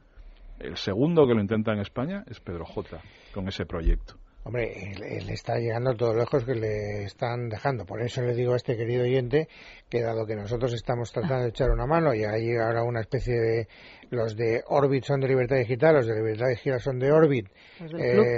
El segundo que lo intenta en España es Pedro J, con ese proyecto. Hombre, él está llegando todo lo lejos que le están dejando. Por eso le digo a este querido oyente que dado que nosotros estamos tratando de echar una mano y hay ahora una especie de... Los de Orbit son de Libertad Digital, los de Libertad Digital son de Orbit. Los del club.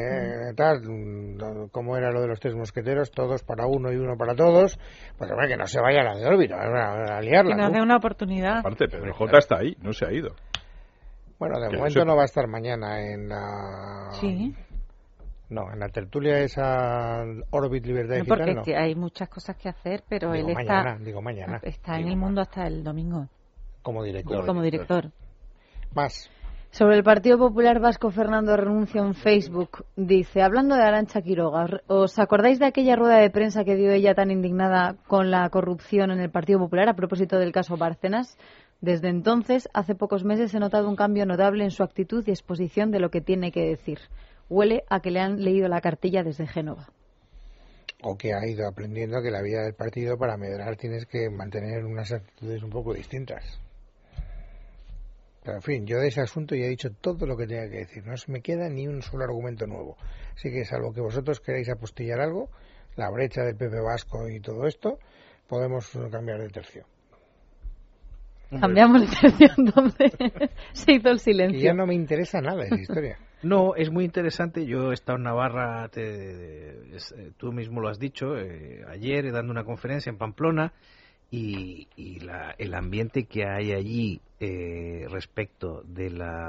Como era lo de los tres mosqueteros, todos para uno y uno para todos. Pues hombre, que no se vaya la de Orbit, a liarla. Que nos ¿no? dé una oportunidad. Aparte, Pedro J está ahí, no se ha ido. Bueno, de que momento sepa. no va a estar mañana en la... Sí, No, en la tertulia esa Orbit Libertad no, Digital porque no. es que hay muchas cosas que hacer, pero Digo él mañana. está en Digo el mundo hasta el domingo, como director. como director. Más. Sobre el Partido Popular Vasco, Fernando Renuncio en Facebook dice, hablando de Arantxa Quiroga, ¿os acordáis de aquella rueda de prensa que dio ella tan indignada con la corrupción en el Partido Popular a propósito del caso Bárcenas? Desde entonces, hace pocos meses, he notado un cambio notable en su actitud y exposición de lo que tiene que decir. Huele a que le han leído la cartilla desde Génova. O que ha ido aprendiendo que la vida del partido para medrar tienes que mantener unas actitudes un poco distintas. Pero, en fin, yo de ese asunto ya he dicho todo lo que tenía que decir. No se me queda ni un solo argumento nuevo. Así que, salvo que vosotros queráis apostillar algo, la brecha del PP vasco y todo esto, podemos cambiar de tercio. Cambiamos de tercio, entonces. Se hizo el silencio. Y ya no me interesa nada esa historia. No, es muy interesante. Yo he estado en Navarra, tú mismo lo has dicho, ayer dando una conferencia en Pamplona, y el ambiente que hay allí respecto de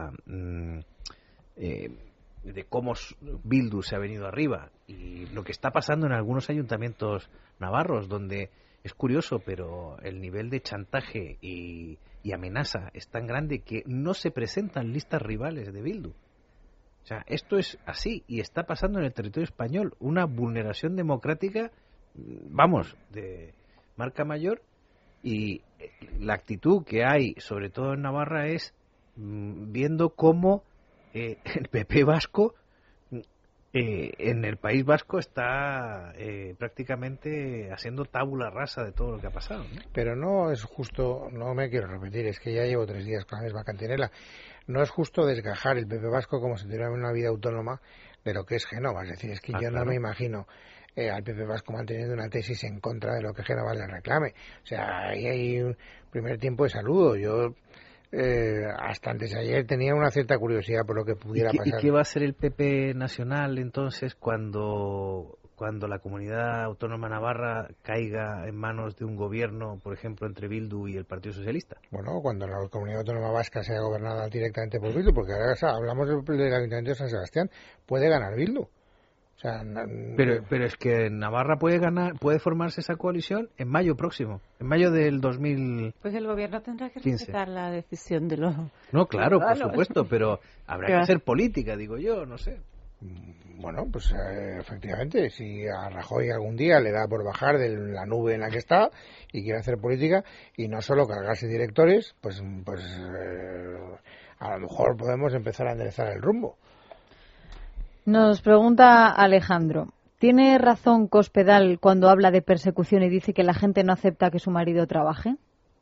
de cómo Bildu se ha venido arriba y lo que está pasando en algunos ayuntamientos navarros, donde es curioso, pero el nivel de chantaje y amenaza es tan grande que no se presentan listas rivales de Bildu. O sea, esto es así y está pasando en el territorio español. Una vulneración democrática, vamos, de marca mayor, y la actitud que hay, sobre todo en Navarra, es viendo cómo el PP vasco en el País Vasco está prácticamente haciendo tábula rasa de todo lo que ha pasado, ¿no? Pero no es justo, no me quiero repetir, es que ya llevo 3 días con la misma cantinela. No es justo desgajar el PP vasco como si tuviera una vida autónoma de lo que es Génova. Es decir, es que yo claro. No me imagino al PP vasco manteniendo una tesis en contra de lo que Génova le reclame. O sea, ahí hay un primer tiempo de saludo. Yo hasta antes de ayer tenía una cierta curiosidad por lo que pudiera pasar. ¿Y qué va a hacer el PP nacional entonces cuando la comunidad autónoma navarra caiga en manos de un gobierno, por ejemplo, entre Bildu y el Partido Socialista? Bueno, cuando la comunidad autónoma vasca sea gobernada directamente por Bildu, porque ahora hablamos del Ayuntamiento de San Sebastián, puede ganar Bildu. O sea, pero es que Navarra puede formarse esa coalición en mayo próximo, en mayo del 2015. Pues el gobierno tendrá que respetar la decisión de los... No, claro, por supuesto, pero habrá que hacer política, digo yo, no sé. Bueno, pues efectivamente, si a Rajoy algún día le da por bajar de la nube en la que está y quiere hacer política y no solo cargarse directores, pues a lo mejor podemos empezar a enderezar el rumbo. Nos pregunta Alejandro, ¿tiene razón Cospedal cuando habla de persecución y dice que la gente no acepta que su marido trabaje?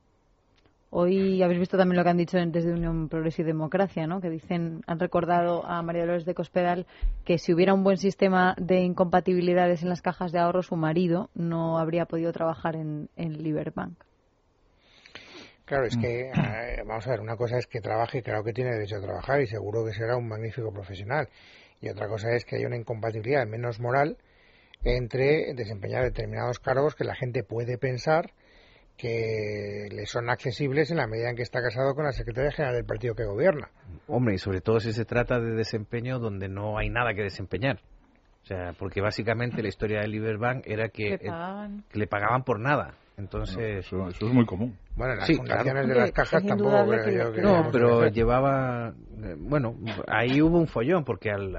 Hoy habéis visto también lo que han dicho desde Unión Progreso y Democracia, ¿no? Que han recordado a María Dolores de Cospedal que si hubiera un buen sistema de incompatibilidades en las cajas de ahorro, su marido no habría podido trabajar en Liberbank. Claro, es que, vamos a ver, una cosa es que trabaje y claro que tiene derecho a trabajar y seguro que será un magnífico profesional. Y otra cosa es que hay una incompatibilidad menos moral entre desempeñar determinados cargos que la gente puede pensar que le son accesibles en la medida en que está casado con la secretaria general del partido que gobierna. Hombre, y sobre todo si se trata de desempeño donde no hay nada que desempeñar. O sea, porque básicamente la historia de Liberbank era que le pagaban por nada. Entonces, no, eso es muy común. Bueno, las sí, fundaciones claro. de las cajas tampoco creo yo que... No, pero llevaba... Bueno, ahí hubo un follón porque al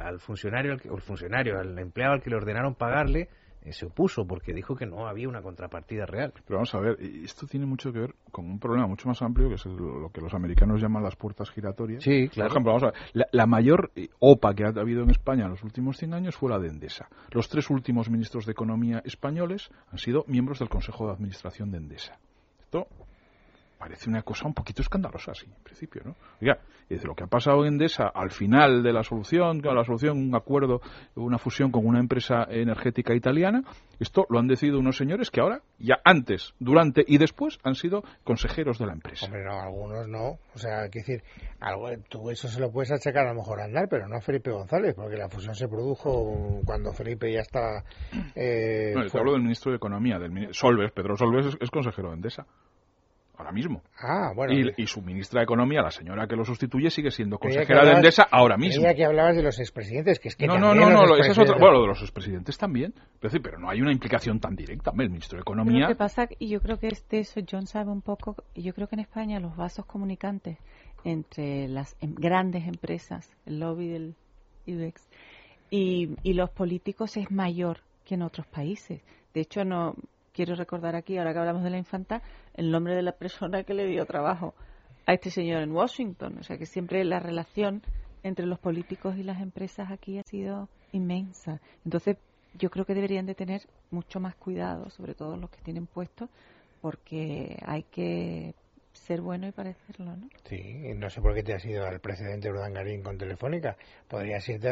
empleado al que le ordenaron pagarle, se opuso porque dijo que no había una contrapartida real. Pero vamos a ver, esto tiene mucho que ver con un problema mucho más amplio, que es lo que los americanos llaman las puertas giratorias. Sí, claro. Por ejemplo, vamos a ver, la mayor OPA que ha habido en España en los últimos 100 años fue la de Endesa. Los 3 últimos ministros de Economía españoles han sido miembros del Consejo de Administración de Endesa. Esto parece una cosa un poquito escandalosa, sí, en principio, ¿no? Oiga, desde lo que ha pasado en Endesa al final de la solución, un acuerdo, una fusión con una empresa energética italiana, esto lo han decidido unos señores que ahora, ya antes, durante y después, han sido consejeros de la empresa. Hombre, no, algunos no. O sea, hay que decir, tú eso se lo puedes achacar a lo mejor a Aznar, pero no a Felipe González, porque la fusión se produjo cuando Felipe ya estaba... no, te hablo del ministro de Economía, Solbes, Pedro Solbes es consejero de Endesa. Ahora mismo. Bueno. Y su ministra de Economía, la señora que lo sustituye, sigue siendo consejera de Endesa ahora mismo. Ella que hablabas de los expresidentes, que es que no, ese es otro. Bueno, lo de los expresidentes también. Pero no hay una implicación tan directa. El ministro de Economía... Lo que pasa, y yo creo que eso John sabe un poco, yo creo que en España los vasos comunicantes entre las grandes empresas, el lobby del IBEX, y los políticos es mayor que en otros países. De hecho, no... Quiero recordar aquí, ahora que hablamos de la infanta, el nombre de la persona que le dio trabajo a este señor en Washington. O sea que siempre la relación entre los políticos y las empresas aquí ha sido inmensa. Entonces yo creo que deberían de tener mucho más cuidado, sobre todo los que tienen puestos, porque hay que ser bueno y parecerlo, ¿no? Sí, no sé por qué te has ido al precedente Urdangarín con Telefónica. Podrías irte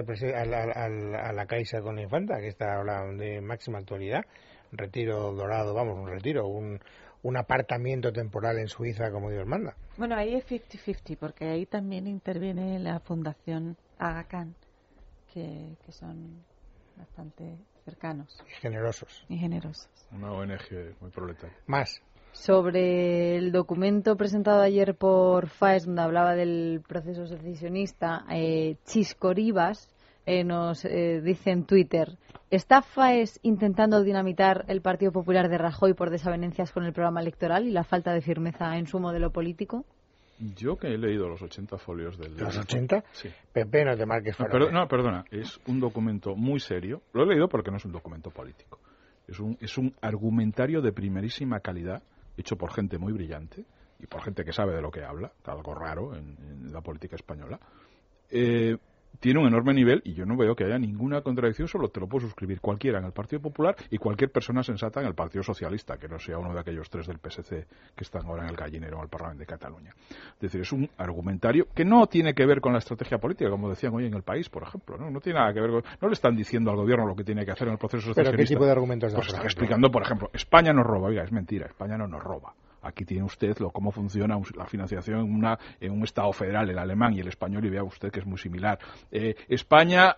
a la Caixa con la Infanta, que está ahora de máxima actualidad. Un retiro dorado, vamos, un retiro, un apartamiento temporal en Suiza, como Dios manda. Bueno, ahí es 50-50, porque ahí también interviene la Fundación Aga Khan, que son bastante cercanos. Y generosos. Y generosos. Una ONG muy proletaria. Más. Sobre el documento presentado ayer por FAES, donde hablaba del proceso secesionista, Chiscoribas nos dice en Twitter: ¿está FAES intentando dinamitar el Partido Popular de Rajoy por desavenencias con el programa electoral y la falta de firmeza en su modelo político? Yo que he leído los 80 folios del... ¿Los 80? Sí. Pepe, no te marques fuera. No, perdona, es un documento muy serio. Lo he leído porque no es un documento político. Es un argumentario de primerísima calidad, hecho por gente muy brillante y por gente que sabe de lo que habla, algo raro en la política española. Tiene un enorme nivel y yo no veo que haya ninguna contradicción, solo te lo puedo suscribir cualquiera en el Partido Popular y cualquier persona sensata en el Partido Socialista, que no sea uno de aquellos tres del PSC que están ahora en el gallinero en el Parlamento de Cataluña. Es decir, es un argumentario que no tiene que ver con la estrategia política, como decían hoy en El País, por ejemplo. No tiene nada que ver no le están diciendo al gobierno lo que tiene que hacer en el proceso socialista. ¿Pero qué tipo de argumentos da? Pues están explicando, por ejemplo, España nos roba. Oiga, es mentira, España no nos roba. Aquí tiene usted cómo funciona la financiación en un Estado federal, el alemán y el español, y vea usted que es muy similar. España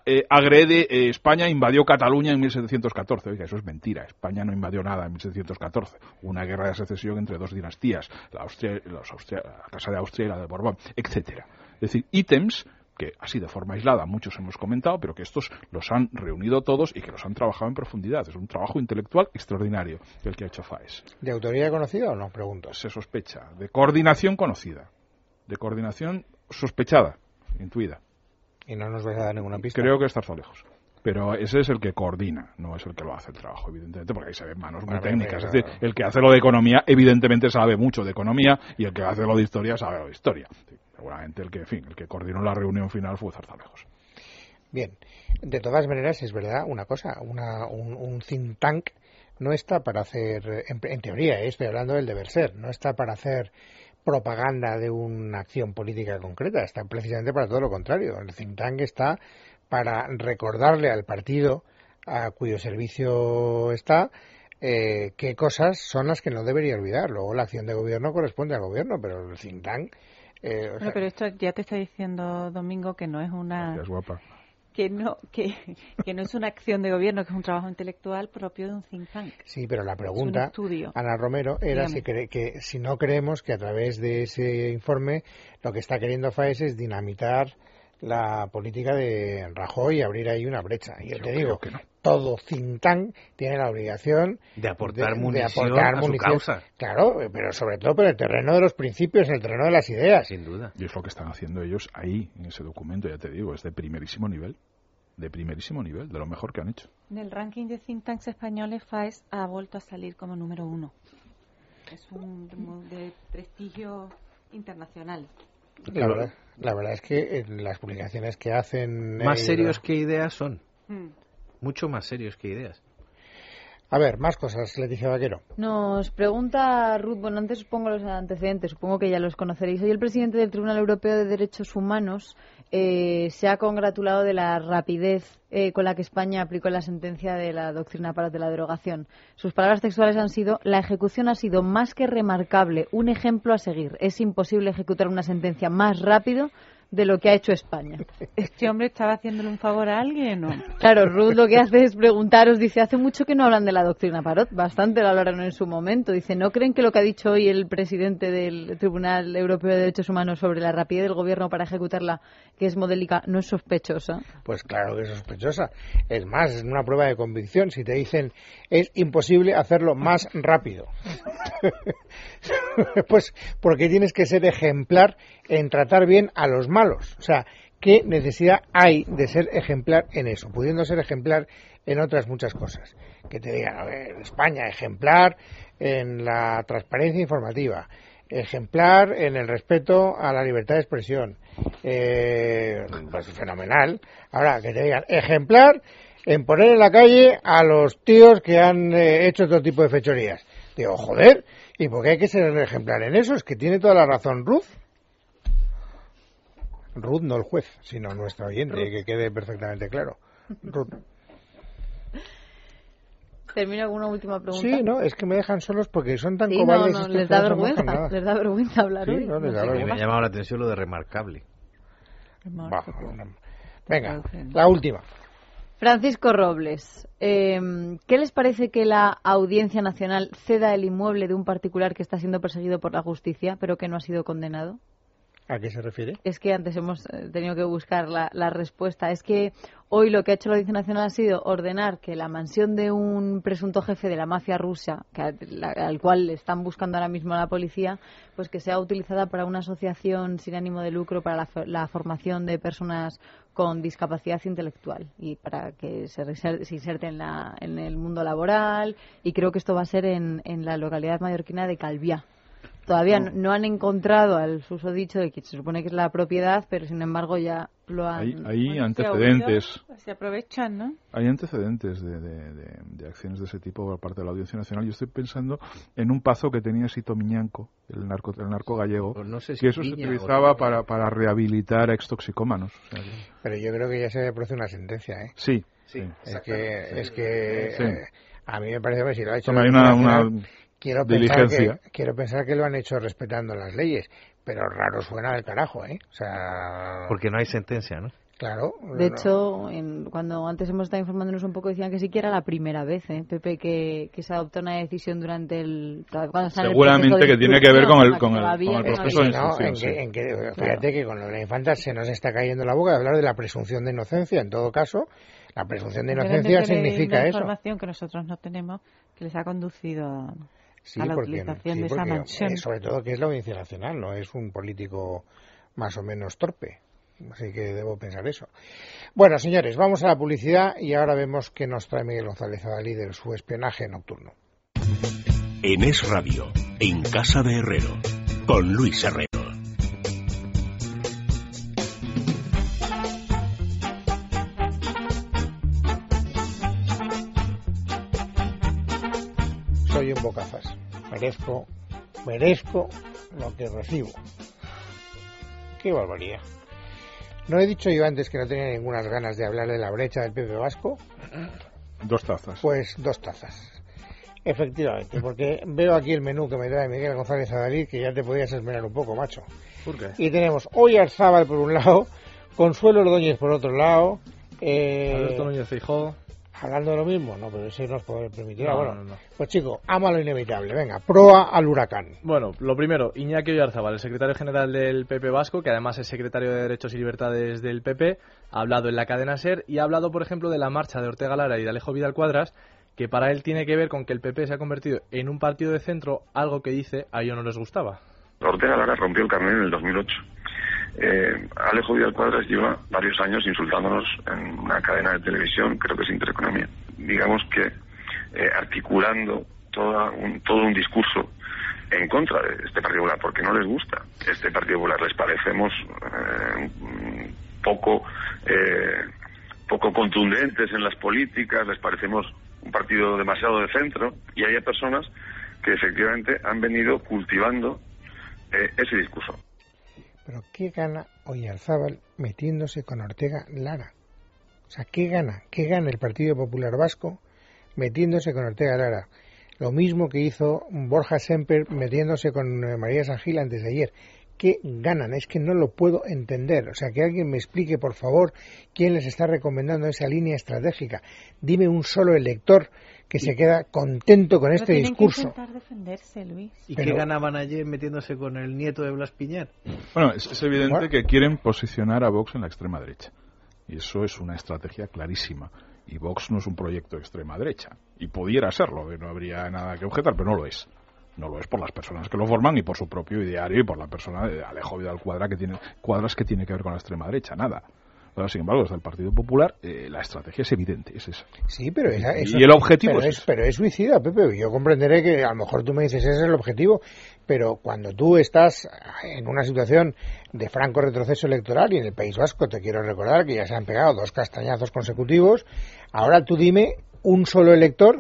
España invadió Cataluña en 1714. Oiga, eso es mentira. España no invadió nada en 1714. Una guerra de secesión entre dos dinastías, la Casa de Austria y la de Borbón, etcétera. Es decir, ítems que así de forma aislada muchos hemos comentado, pero que estos los han reunido todos y que los han trabajado en profundidad. Es un trabajo intelectual extraordinario el que ha hecho FAES. ¿De autoría conocida o no? Pregunto. Se sospecha. De coordinación conocida. De coordinación sospechada, intuida. ¿Y no nos vas a dar ninguna pista? Creo que está lejos. Pero ese es el que coordina, no es el que lo hace el trabajo, evidentemente, porque ahí se ven manos muy técnicas. Es decir, el que hace lo de economía, evidentemente sabe mucho de economía, y el que hace lo de historia sabe lo de historia. Seguramente el que coordinó la reunión final fue Zarzalejos. Bien, de todas maneras es verdad una cosa, un think tank no está para hacer, en teoría, estoy hablando del deber ser, no está para hacer propaganda de una acción política concreta, está precisamente para todo lo contrario. El think tank está para recordarle al partido a cuyo servicio está qué cosas son las que no debería olvidar. Luego la acción de gobierno corresponde al gobierno, pero el think tank... Bueno, pero esto ya te está diciendo Domingo que no es una... Es guapa. Que no es una acción de gobierno, que es un trabajo intelectual propio de un think tank. Sí, pero la pregunta, Ana Romero, era si no creemos que a través de ese informe lo que está queriendo FAES es dinamitar la política de Rajoy y abrir ahí una brecha. Y yo te digo, que no. Todo think tank tiene la obligación de aportar munición a su causa. Claro, pero sobre todo por el terreno de los principios, el terreno de las ideas. Sin duda. Y es lo que están haciendo ellos ahí, en ese documento, ya te digo, es de primerísimo nivel, de lo mejor que han hecho. En el ranking de think tanks españoles, FAES ha vuelto a salir como número 1. Es un de prestigio internacional. La verdad es que las publicaciones que hacen... Más serios que ideas son. Mucho más serios que ideas. A ver, más cosas, Leticia Vaquero. Nos pregunta Ruth, bueno, antes os pongo los antecedentes, supongo que ya los conoceréis. Hoy el presidente del Tribunal Europeo de Derechos Humanos se ha congratulado de la rapidez con la que España aplicó la sentencia de la doctrina Parot de la derogación. Sus palabras textuales han sido: la ejecución ha sido más que remarcable, un ejemplo a seguir. Es imposible ejecutar una sentencia más rápido de lo que ha hecho España. ¿Este hombre estaba haciéndole un favor a alguien o no? Claro, Ruth lo que hace es preguntaros, dice, hace mucho que no hablan de la doctrina Parot, bastante lo hablaron en su momento. Dice, ¿no creen que lo que ha dicho hoy el presidente del Tribunal Europeo de Derechos Humanos sobre la rapidez del gobierno para ejecutarla, que es modélica, no es sospechosa? Pues claro que es sospechosa. Es más, es una prueba de convicción. Si te dicen, es imposible hacerlo más rápido. Pues porque tienes que ser ejemplar en tratar bien a los malos. O sea, ¿qué necesidad hay de ser ejemplar en eso? Pudiendo ser ejemplar en otras muchas cosas. Que te digan, a ver, España, ejemplar en la transparencia informativa, ejemplar en el respeto a la libertad de expresión. Pues fenomenal. Ahora, que te digan, ejemplar en poner en la calle a los tíos que han hecho todo tipo de fechorías. Digo, joder, ¿y por qué hay que ser ejemplar en eso? Es que tiene toda la razón Ruth. Ruth, no el juez, sino nuestro oyente, que quede perfectamente claro. Ruth. ¿Termino con una última pregunta? Sí, no, es que me dejan solos porque son tan cobardes. No, les da vergüenza hablar hoy. No, les da Me vergüenza. ha llamado la atención lo de remarcable. Venga, la última. Francisco Robles, ¿qué les parece que la Audiencia Nacional ceda el inmueble de un particular que está siendo perseguido por la justicia, pero que no ha sido condenado? ¿A qué se refiere? Es que antes hemos tenido que buscar la respuesta. Es que hoy lo que ha hecho la Audiencia Nacional ha sido ordenar que la mansión de un presunto jefe de la mafia rusa, al cual están buscando ahora mismo a la policía, pues que sea utilizada para una asociación sin ánimo de lucro para la formación de personas con discapacidad intelectual y para que se inserten en el mundo laboral. Y creo que esto va a ser en la localidad mallorquina de Calviá. Todavía no han encontrado al susodicho de que se supone que es la propiedad, pero sin embargo ya lo han... Hay antecedentes. Se aprovechan, ¿no? Hay antecedentes de acciones de ese tipo por parte de la Audiencia Nacional. Yo estoy pensando en un pazo que tenía Sito Miñanco, el narco gallego, Pues no sé si que eso se utilizaba para rehabilitar a extoxicómanos. O sea, Pero yo creo que ya se produce una sentencia, ¿eh? Sí. Es que Sí. A mí me parece que si lo ha hecho Hay la una Nacional, quiero pensar que lo han hecho respetando las leyes, pero raro suena del carajo, ¿eh? O sea, Porque no hay sentencia, ¿no? claro. De hecho, cuando antes hemos estado informándonos un poco, decían que siquiera la primera vez, Pepe, que se adoptó una decisión durante cuando está seguramente que tiene que ver con el proceso de no, instrucción. fíjate que con lo de la infanta se nos está cayendo la boca de hablar de la presunción de inocencia. En todo caso, la presunción de inocencia significa una eso. información que nosotros no tenemos que les ha conducido a la porque utilización de esa mansión. Sobre todo que es la Audiencia Nacional, no es un político más o menos torpe. Así que debo pensar eso. Bueno, señores, vamos a la publicidad y ahora vemos qué nos trae Miguel González Adalí de su espionaje nocturno. En Es Radio, en Casa de Herrero, con Luis Herrero. Soy un bocazas. Merezco lo que recibo. Qué barbaridad. ¿No he dicho yo antes que no tenía ninguna ganas de hablar de la brecha del PP vasco? 2 tazas. Pues 2 tazas. Efectivamente, porque veo aquí el menú que me trae Miguel González Adalí, que ya te podías esmerar un poco, macho. ¿Por qué? Y tenemos Oyarzábal por un lado, Consuelo Ordóñez por otro lado, Alberto Núñez Feijóo. hablando de lo mismo, no, pero ese nos permitirá. No. Pues chico, ama lo inevitable, venga, proa al huracán. Bueno, lo primero, Iñaki Oyarzábal, el secretario general del PP vasco, que además es secretario de Derechos y Libertades del PP, ha hablado en la cadena SER y ha hablado, por ejemplo, de la marcha de Ortega Lara y de Alejo Vidal Cuadras, que para él tiene que ver con que el PP se ha convertido en un partido de centro, algo que dice a ellos no les gustaba. Ortega Lara rompió el carnet en el 2008. Alejo Vidal Cuadras lleva varios años insultándonos en una cadena de televisión, creo que es Intereconomía, digamos que articulando todo un discurso en contra de este Partido Popular, porque no les gusta este Partido Popular, les parecemos poco contundentes en las políticas, les parecemos un partido demasiado de centro, y hay personas que efectivamente han venido cultivando ese discurso. Pero ¿qué gana Oyarzábal metiéndose con Ortega Lara? O sea, ¿qué gana? ¿Qué gana el Partido Popular Vasco metiéndose con Ortega Lara? Lo mismo que hizo Borja Semper metiéndose con María San Gil antes de ayer. ¿Qué ganan? Es que no lo puedo entender. O sea, que alguien me explique, por favor, quién les está recomendando esa línea estratégica. Dime un solo elector que se queda contento con este discurso. Que intentar defenderse, Luis. ¿Y qué ganaban ayer metiéndose con el nieto de Blas Piñar? Bueno, es evidente que quieren posicionar a Vox en la extrema derecha. Y eso es una estrategia clarísima. Y Vox no es un proyecto de extrema derecha. Y pudiera serlo, que no habría nada que objetar, pero no lo es. No lo es por las personas que lo forman y por su propio ideario y por la persona de Alejo Vidal Cuadras que tiene que ver con la extrema derecha. Nada. Pero, sin embargo, desde el Partido Popular la estrategia es evidente, es esa. Sí, pero y el objetivo pero es suicida, Pepe. Yo comprenderé que a lo mejor tú me dices ese es el objetivo, pero cuando tú estás en una situación de franco retroceso electoral, y en el País Vasco te quiero recordar que ya se han pegado 2 castañazos consecutivos, ahora tú dime un solo elector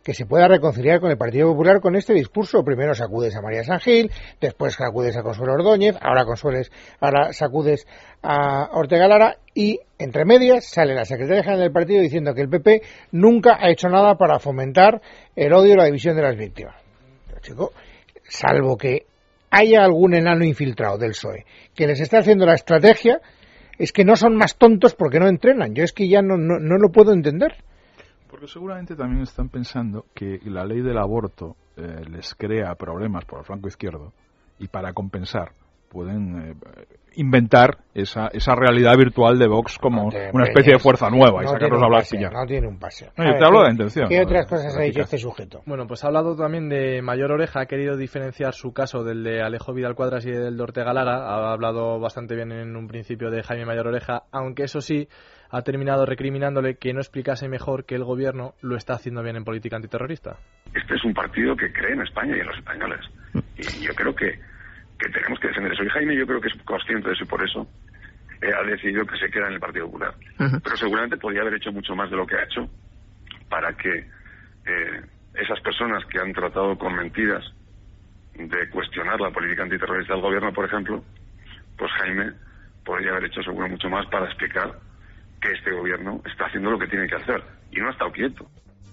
que se pueda reconciliar con el Partido Popular con este discurso. Primero sacudes a María San Gil, después sacudes a Consuelo Ordóñez, ahora sacudes a Ortega Lara, y entre medias sale la secretaria general del partido diciendo que el PP nunca ha hecho nada para fomentar el odio y la división de las víctimas. Pero, chico, salvo que haya algún enano infiltrado del PSOE que les está haciendo la estrategia, es que no son más tontos porque no entrenan. Yo es que ya no lo puedo entender. Porque seguramente también están pensando que la ley del aborto les crea problemas por el flanco izquierdo, y para compensar pueden inventar esa realidad virtual de Vox como una especie de fuerza nueva y sacarlos a hablar pillar. No tiene un paseo. No, yo te hablo de la intención. ¿Qué otras cosas ha dicho este sujeto? Bueno, pues ha hablado también de Mayor Oreja, ha querido diferenciar su caso del de Alejo Vidal Cuadras y del de Ortega Lara. Ha hablado bastante bien en un principio de Jaime Mayor Oreja, aunque eso sí, ha terminado recriminándole que no explicase mejor que el gobierno lo está haciendo bien en política antiterrorista. Este es un partido que cree en España y en los españoles. Y yo creo que tenemos que defender eso. Y Jaime, yo creo que es consciente de eso y por eso ha decidido que se queda en el Partido Popular. Pero seguramente podría haber hecho mucho más de lo que ha hecho para que esas personas que han tratado con mentiras de cuestionar la política antiterrorista del gobierno, por ejemplo, pues Jaime podría haber hecho seguro mucho más para explicar que este gobierno está haciendo lo que tiene que hacer y no ha estado quieto.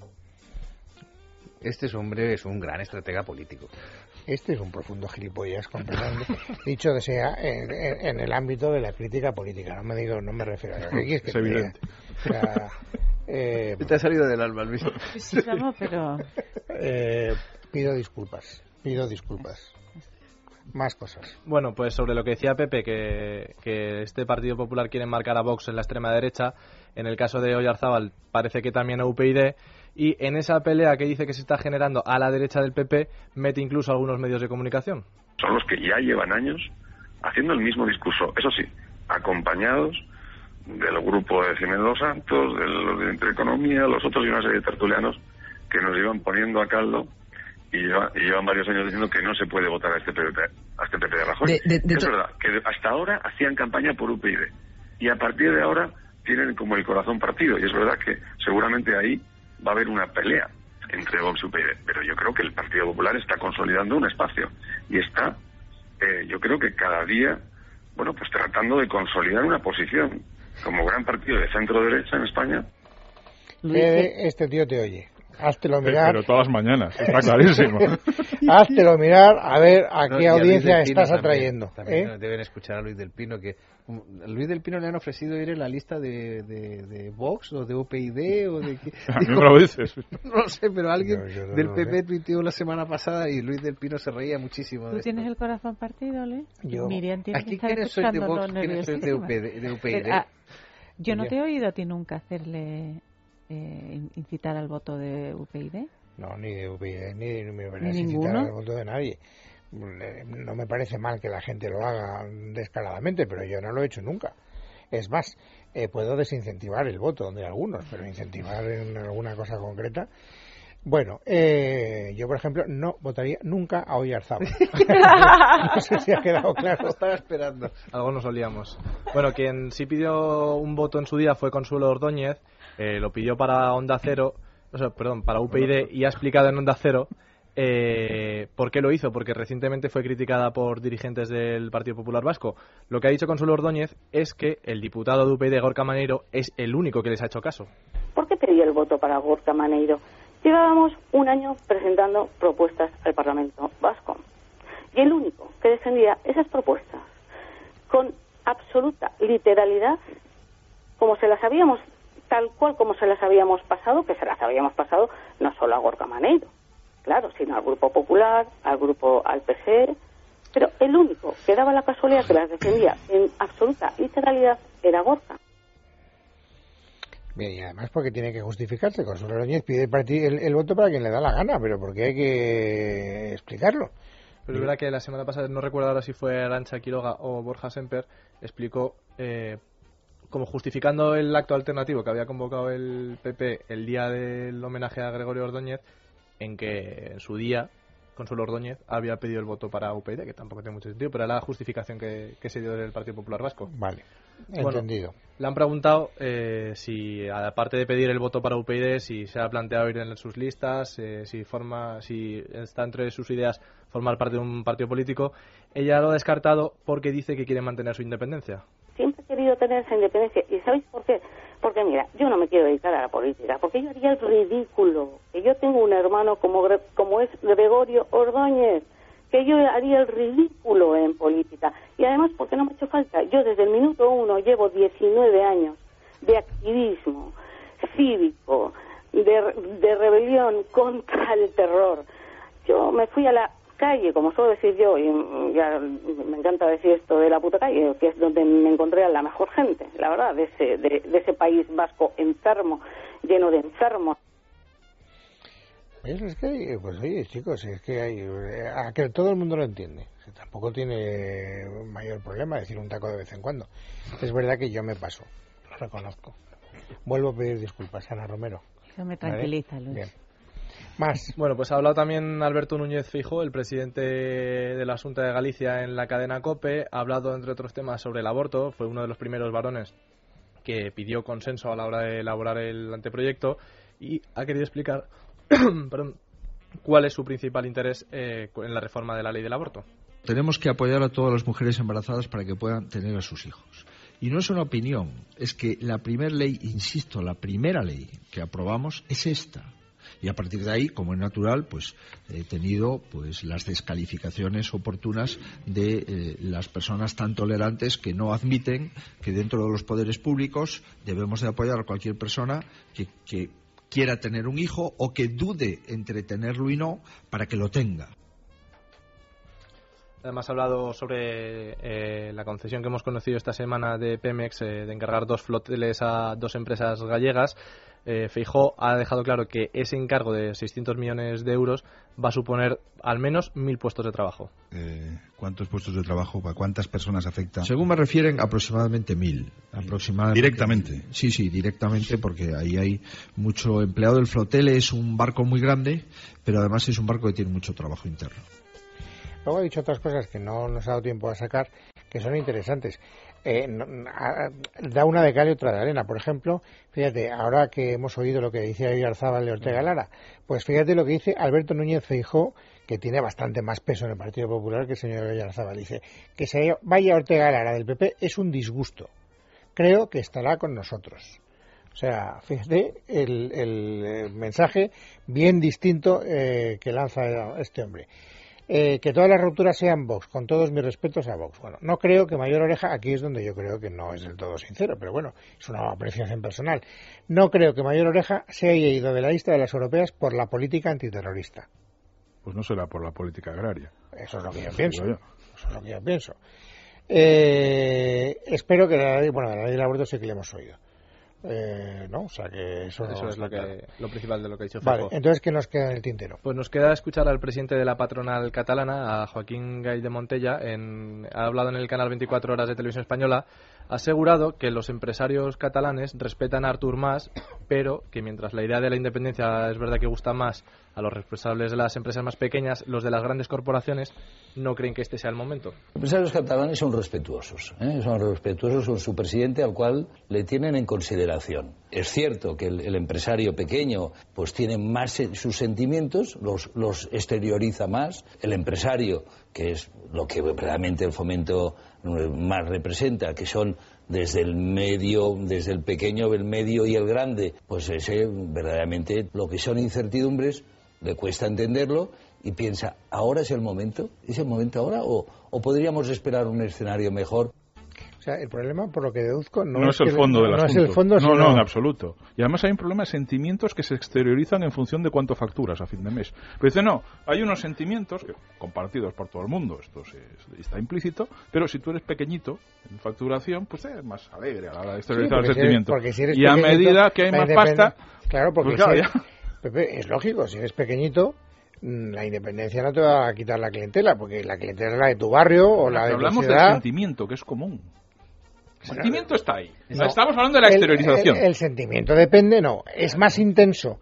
Este hombre es un gran estratega político. Este es un profundo gilipollas, completamente. Dicho que sea en el ámbito de la crítica política. No me refiero a lo que es evidente. O sea, te ha salido del alma, Luis. Sí, vamos, pero... pido disculpas. Más cosas. Bueno, pues sobre lo que decía Pepe, que este Partido Popular quiere marcar a Vox en la extrema derecha, en el caso de Oyarzábal parece que también a UPyD, y en esa pelea que dice que se está generando a la derecha del PP, mete incluso algunos medios de comunicación. Son los que ya llevan años haciendo el mismo discurso, eso sí, acompañados del grupo de Jiménez Los Santos, de los de Intereconomía, los otros y una serie de tertulianos que nos iban poniendo a caldo y llevan varios años diciendo que no se puede votar a este PP de Rajoy. Es verdad que hasta ahora hacían campaña por UPyD y a partir de ahora tienen como el corazón partido, y es verdad que seguramente ahí va a haber una pelea entre Vox y UPyD, pero yo creo que el Partido Popular está consolidando un espacio y está, yo creo que cada día, bueno, pues tratando de consolidar una posición como gran partido de centro-derecha en España. Este tío te oye. Háztelo mirar. Pero todas las mañanas, está clarísimo. Háztelo mirar a ver a qué audiencia estás atrayendo. También deben escuchar a Luis del Pino, que a Luis del Pino le han ofrecido ir en la lista de Vox o de UPyD o de... A mí me lo dices. No lo sé, pero alguien del PP tuiteó la semana pasada y Luis del Pino se reía muchísimo. ¿Tú tienes el corazón partido, Luis? Miriam tiene que estar ¿quiénes sois de Vox? ¿Quiénes sois de UPyD? Yo no te he oído a ti nunca hacerle... incitar al voto de UPyD. No, ni de UPyD, ni me parece incitar al voto de nadie. No me parece mal que la gente lo haga descaradamente, pero yo no lo he hecho nunca. Es más, puedo desincentivar el voto de algunos, pero incentivar en alguna cosa concreta. Bueno, yo por ejemplo no votaría nunca a Oyarzábal. No sé si ha quedado claro. Estaba esperando. Algo nos olíamos. Bueno, quien sí pidió un voto en su día fue Consuelo Ordóñez. Lo pidió para Onda Cero, para UPyD, y ha explicado en Onda Cero por qué lo hizo, porque recientemente fue criticada por dirigentes del Partido Popular Vasco. Lo que ha dicho Consuelo Ordóñez es que el diputado de UPyD, Gorka Maneiro, es el único que les ha hecho caso. ¿Por qué pidió el voto para Gorka Maneiro? Llevábamos un año presentando propuestas al Parlamento Vasco y el único que defendía esas propuestas con absoluta literalidad, como se las habíamos, tal cual como se las habíamos pasado, que se las habíamos pasado no solo a Gorka Maneiro, claro, sino al Grupo Popular, al PSE, pero el único que daba la casualidad que las defendía en absoluta literalidad era Gorka. Bien, y además porque tiene que justificarse. Consuelo Ordóñez pide el voto para quien le da la gana, pero porque hay que explicarlo. Pero es verdad que la semana pasada, no recuerdo ahora si fue Arantxa Quiroga o Borja Semper, explicó, como justificando el acto alternativo que había convocado el PP el día del homenaje a Gregorio Ordóñez, en que en su día Consuelo Ordóñez había pedido el voto para UPyD, que tampoco tiene mucho sentido, pero era la justificación que se dio del Partido Popular Vasco. Vale, Bueno, entendido. le han preguntado si, aparte de pedir el voto para UPyD, si se ha planteado ir en sus listas, si está entre sus ideas formar parte de un partido político. Ella lo ha descartado porque dice que quiere mantener su independencia. Siempre he querido tener esa independencia. ¿Y sabéis por qué? Porque mira, yo no me quiero dedicar a la política, porque yo haría el ridículo. Que yo tengo un hermano como es Gregorio Ordóñez, que yo haría el ridículo en política. Y además, porque no me ha hecho falta. Yo desde el minuto 1 llevo 19 años de activismo cívico, de rebelión contra el terror. Yo me fui a la calle, como suelo decir yo, y ya me encanta decir esto de la puta calle, que es donde me encontré a la mejor gente, la verdad, de ese país vasco enfermo, lleno de enfermos. Es que, pues oye, chicos, es que a que todo el mundo lo entiende. Tampoco tiene mayor problema decir un taco de vez en cuando. Es verdad que yo me paso, lo reconozco. Vuelvo a pedir disculpas, Ana Romero. Eso me tranquiliza, Luis. Bien. Más. Bueno, pues ha hablado también Alberto Núñez Feijóo, el presidente de la Xunta de Galicia, en la cadena COPE. Ha hablado, entre otros temas, sobre el aborto. Fue uno de los primeros varones que pidió consenso a la hora de elaborar el anteproyecto y ha querido explicar cuál es su principal interés en la reforma de la ley del aborto. Tenemos que apoyar a todas las mujeres embarazadas para que puedan tener a sus hijos. Y no es una opinión, es que la primera ley, insisto, la primera ley que aprobamos es esta. Y a partir de ahí, como es natural, pues he tenido pues las descalificaciones oportunas de las personas tan tolerantes que no admiten que dentro de los poderes públicos debemos de apoyar a cualquier persona que quiera tener un hijo o que dude entre tenerlo y no para que lo tenga. Además ha hablado sobre la concesión que hemos conocido esta semana de Pemex de encargar 2 floteles a 2 empresas gallegas. Feijóo ha dejado claro que ese encargo de 600 millones de euros va a suponer al menos 1.000 puestos de trabajo. ¿Cuántos puestos de trabajo? ¿Para cuántas personas afecta? Según me refieren, aproximadamente 1.000. ¿Directamente? Sí, directamente, porque ahí hay mucho empleado. El flotel es un barco muy grande, pero además es un barco que tiene mucho trabajo interno. Luego ha dicho otras cosas que no nos ha dado tiempo a sacar, que son interesantes. Da una de cal y otra de arena. Por ejemplo, fíjate, ahora que hemos oído lo que decía Oyarzábal de Ortega Lara, pues fíjate lo que dice Alberto Núñez Feijóo, que tiene bastante más peso en el Partido Popular que el señor Oyarzábal. Dice que se vaya Ortega Lara del PP es un disgusto. Creo que estará con nosotros. O sea, fíjate el mensaje bien distinto que lanza este hombre. Que todas las rupturas sean Vox, con todos mis respetos a Vox. Bueno, no creo que Mayor Oreja, aquí es donde yo creo que no es del todo sincero, pero bueno, es una apreciación personal. No creo que Mayor Oreja se haya ido de la lista de las europeas por la política antiterrorista. Pues no será por la política agraria. Eso es lo que yo pienso. Espero que de la ley del aborto sí que le hemos oído. ¿No? O sea que eso es lo principal de lo que ha dicho Feijóo. Vale, entonces ¿qué nos queda en el tintero? Pues nos queda escuchar al presidente de la patronal catalana, a Joaquín Gay de Montella. Ha hablado en el canal 24 Horas de Televisión Española. Ha asegurado que los empresarios catalanes respetan a Artur Mas, pero que mientras la idea de la independencia es verdad que gusta más a los responsables de las empresas más pequeñas, los de las grandes corporaciones no creen que este sea el momento. Los empresarios catalanes son respetuosos con su presidente, al cual le tienen en consideración. Es cierto que el empresario pequeño pues tiene más sus sentimientos, los exterioriza más. El empresario, que es lo que realmente el Fomento más representa, que son desde el pequeño, el medio y el grande, pues ese verdaderamente lo que son incertidumbres le cuesta entenderlo y piensa, ¿ahora es el momento? ¿Es el momento ahora o podríamos esperar un escenario mejor? O sea, el problema, por lo que deduzco, no es el fondo del asunto. Es el fondo, no, en absoluto. Y además hay un problema de sentimientos que se exteriorizan en función de cuánto facturas a fin de mes. Pero dice, no, hay unos sentimientos compartidos por todo el mundo, esto está implícito, pero si tú eres pequeñito en facturación, pues eres más alegre a la hora de exteriorizar el sentimiento. Y a medida que hay más pasta... Claro, porque Pepe, es lógico, si eres pequeñito, la independencia no te va a quitar la clientela, porque la clientela es la de tu barrio o la de tu ciudad. Hablamos del sentimiento, que es común. El sentimiento está ahí. No, estamos hablando de la exteriorización. El sentimiento depende, es más intenso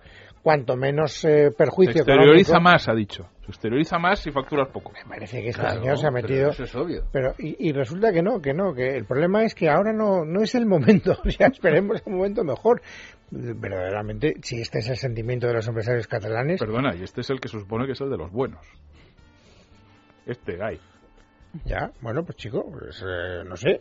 cuanto menos perjuicio. Se exterioriza económico. más, ha dicho. Se exterioriza más y facturas poco. Me parece que este señor se ha metido. Eso es obvio. Pero y resulta que no, que el problema es que ahora no es el momento. Ya esperemos un momento mejor. Verdaderamente, si este es el sentimiento de los empresarios catalanes. Perdona, y este es el que se supone que es el de los buenos. Este Gay. Ya, bueno, pues chico, pues, no sé.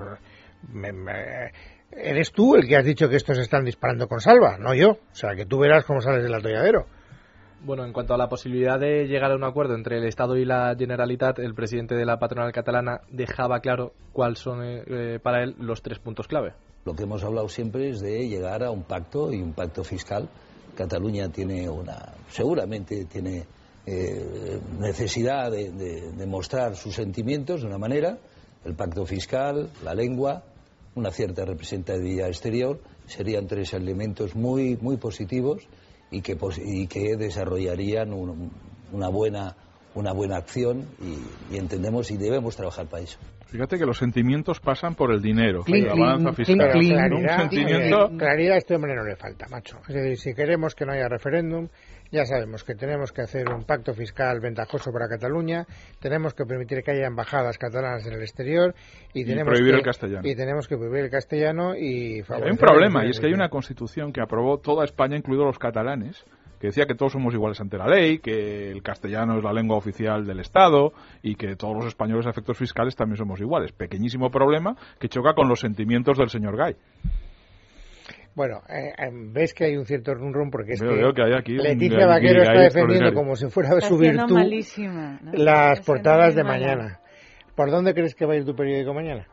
Eres tú el que has dicho que estos están disparando con salva, no yo. O sea, que tú verás cómo sales del atolladero. Bueno, en cuanto a la posibilidad de llegar a un acuerdo entre el Estado y la Generalitat, el presidente de la patronal catalana dejaba claro cuáles son para él los 3 puntos clave. Lo que hemos hablado siempre es de llegar a un pacto y un pacto fiscal. Cataluña tiene seguramente tiene necesidad de mostrar sus sentimientos de una manera. El pacto fiscal, la lengua, una cierta representatividad exterior serían 3 elementos muy muy positivos y que desarrollarían una buena acción y entendemos y debemos trabajar para eso. Fíjate que los sentimientos pasan por el dinero, Clean, la balanza fiscal. Claridad a este hombre no le falta, macho. Es decir, si queremos que no haya referéndum, ya sabemos que tenemos que hacer un pacto fiscal ventajoso para Cataluña, tenemos que permitir que haya embajadas catalanas en el exterior y prohibir el castellano. Y tenemos que prohibir el castellano y favorecer. Hay un problema, y es que hay una constitución que aprobó toda España, incluidos los catalanes, que decía que todos somos iguales ante la ley, que el castellano es la lengua oficial del Estado y que todos los españoles a efectos fiscales también somos iguales. Pequeñísimo problema que choca con los sentimientos del señor Gay. Bueno, ves que hay un cierto rum porque es veo que hay aquí Leticia Vaquero está defendiendo como si fuera su virtud malísima, ¿no? Las portadas de mañana. ¿Por dónde crees que va a ir tu periódico mañana?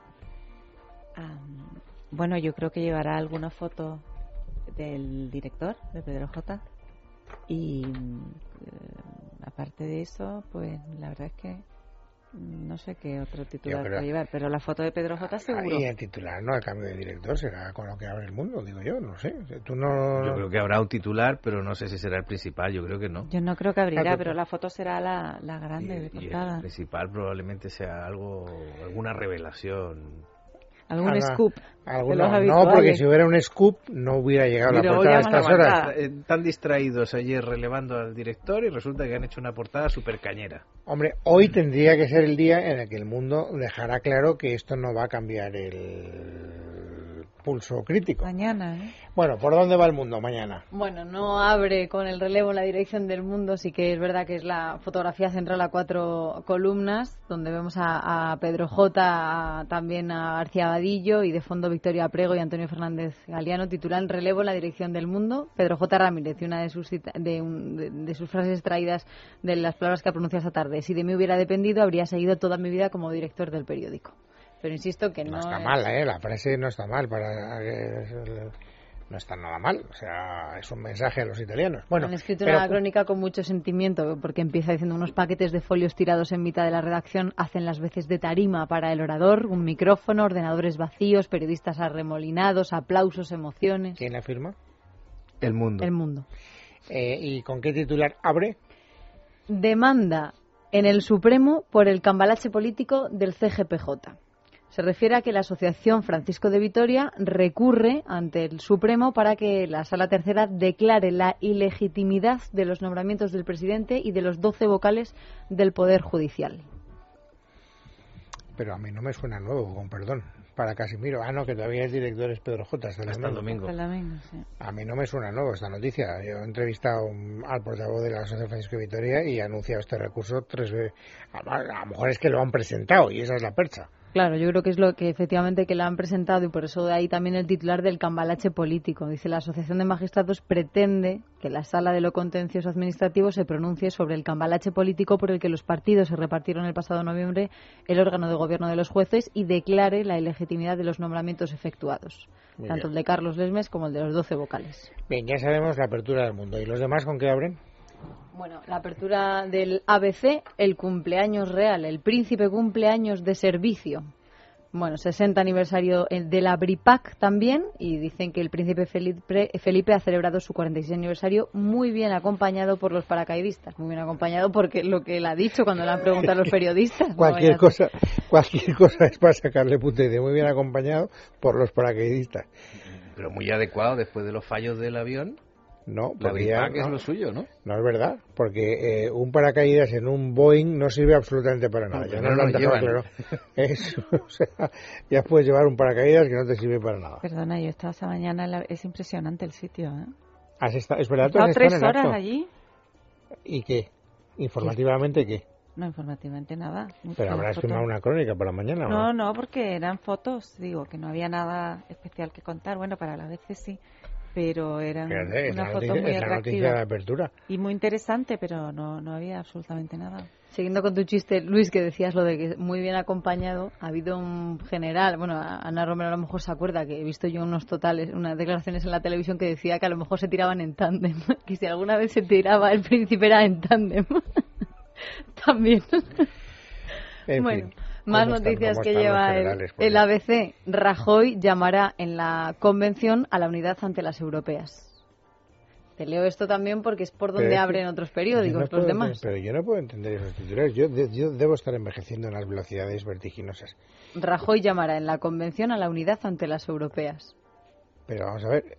Bueno, yo creo que llevará alguna foto del director, de Pedro J. Y aparte de eso, pues la verdad es que no sé qué otro titular puede llevar, pero la foto de Pedro J seguro. Y el titular, no, el cambio de director será con lo que abre el mundo, digo yo, no sé. Tú no... Yo creo que habrá un titular, pero no sé si será el principal, yo creo que no. Yo no creo que abrirá, pero la foto será la grande de portada. Y el principal probablemente sea alguna revelación. ¿Algún scoop? No, porque si hubiera un scoop no hubiera llegado a la portada a estas horas. Están distraídos ayer relevando al director y resulta que han hecho una portada súper cañera. Hombre, hoy tendría que ser el día en el que el mundo dejará claro que esto no va a cambiar el pulso crítico. Mañana, ¿eh? Bueno, ¿por dónde va el mundo mañana? Bueno, no abre con el relevo en la dirección del mundo, sí que es verdad que es la fotografía central a 4 columnas, donde vemos a Pedro J, también a García Vadillo y de fondo Victoria Prego y Antonio Fernández Galiano, titulan Relevo en la dirección del mundo. Pedro J. Ramírez, y una de sus frases extraídas de las palabras que ha pronunciado esta tarde: si de mí hubiera dependido, habría seguido toda mi vida como director del periódico. Pero insisto que no está mal, la frase no está mal, no está nada mal, o sea, es un mensaje a los italianos. Bueno, han escrito una crónica con mucho sentimiento, porque empieza diciendo: unos paquetes de folios tirados en mitad de la redacción hacen las veces de tarima para el orador, un micrófono, ordenadores vacíos, periodistas arremolinados, aplausos, emociones. ¿Quién la firma? El Mundo. El Mundo. ¿Y con qué titular abre? Demanda en el Supremo por el cambalache político del CGPJ. Se refiere a que la Asociación Francisco de Vitoria recurre ante el Supremo para que la Sala Tercera declare la ilegitimidad de los nombramientos del presidente y de los 12 vocales del Poder Judicial. Pero a mí no me suena nuevo, con perdón, para Casimiro. No, que todavía es director, es Pedro J. Hasta el domingo. Sí. A mí no me suena nuevo esta noticia. Yo he entrevistado al portavoz de la Asociación Francisco de Vitoria y ha anunciado este recurso 3 veces. A lo mejor es que lo han presentado y esa es la percha. Claro, yo creo que es lo que efectivamente que la han presentado y por eso de ahí también el titular del cambalache político. Dice: la Asociación de Magistrados pretende que la Sala de lo Contencioso Administrativo se pronuncie sobre el cambalache político por el que los partidos se repartieron el pasado noviembre el órgano de gobierno de los jueces y declare la ilegitimidad de los nombramientos efectuados, tanto el de Carlos Lesmes como el de los 12 vocales. Bien, ya sabemos la apertura del mundo. ¿Y los demás con qué abren? Bueno, la apertura del ABC, el cumpleaños real, el príncipe cumpleaños de servicio. Bueno, 60 aniversario de la BRIPAC también, y dicen que el príncipe Felipe ha celebrado su 46 aniversario muy bien acompañado por los paracaidistas. Muy bien acompañado porque lo que él ha dicho cuando le han preguntado a los periodistas. cualquier cosa es para sacarle punta de muy bien acompañado por los paracaidistas. Pero muy adecuado después de los fallos del avión. No, La podría, Bipac es lo suyo, ¿no? No es verdad, porque un paracaídas en un Boeing no sirve absolutamente para nada. Ya no lo han dejado claro. O sea, ya puedes llevar un paracaídas que no te sirve para nada. Perdona, yo he estado esta mañana, es impresionante el sitio, ¿eh? Es verdad, he estado 3 horas allí. ¿Y qué? ¿Informativamente qué? No, informativamente nada. Pero habrás firmado una crónica para mañana, ¿no? No, porque eran fotos, digo, que no había nada especial que contar. Bueno, para la vez sí, pero eran una foto muy atractiva. Noticia de apertura. Y muy interesante, pero no había absolutamente nada. Siguiendo con tu chiste, Luis, que decías lo de que muy bien acompañado, ha habido un general, bueno, Ana Romero a lo mejor se acuerda que he visto yo unas declaraciones en la televisión que decía que a lo mejor se tiraban en tándem, que si alguna vez se tiraba el príncipe era en tándem. También. Bueno, más noticias que lleva el ABC. Rajoy llamará en la convención a la unidad ante las europeas. Te leo esto también porque es por donde abren otros periódicos, los demás. Pero yo no puedo entender esos titulares. Yo debo estar envejeciendo en las velocidades vertiginosas. Rajoy llamará en la convención a la unidad ante las europeas. Pero vamos a ver,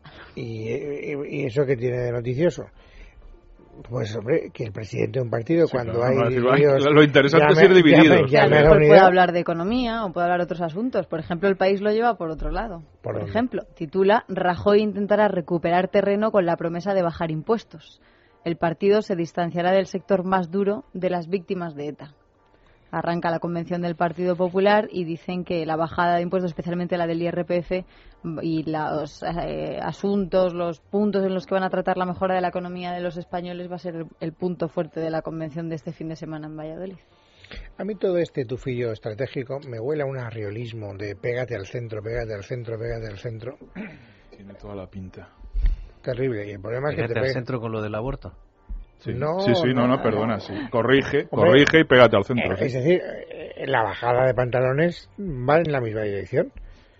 ¿y eso qué tiene de noticioso? Pues, hombre, que el presidente de un partido, cuando hay líos, lo interesante es ir divididos. A lo mejor puede hablar de economía o puede hablar de otros asuntos. Por ejemplo, El País lo lleva por otro lado. Por ejemplo, titula: Rajoy intentará recuperar terreno con la promesa de bajar impuestos. El partido se distanciará del sector más duro de las víctimas de ETA. Arranca la convención del Partido Popular y dicen que la bajada de impuestos, especialmente la del IRPF, y los asuntos, los puntos en los que van a tratar la mejora de la economía de los españoles va a ser el punto fuerte de la convención de este fin de semana en Valladolid. A mí todo este tufillo estratégico me huele a un arriolismo de pégate al centro, pégate al centro, pégate al centro. Tiene toda la pinta. Terrible. Y el problema es que te al centro con lo del aborto. Sí, perdona, sí. Corrige y pégate al centro. Es decir, la bajada de pantalones va en la misma dirección.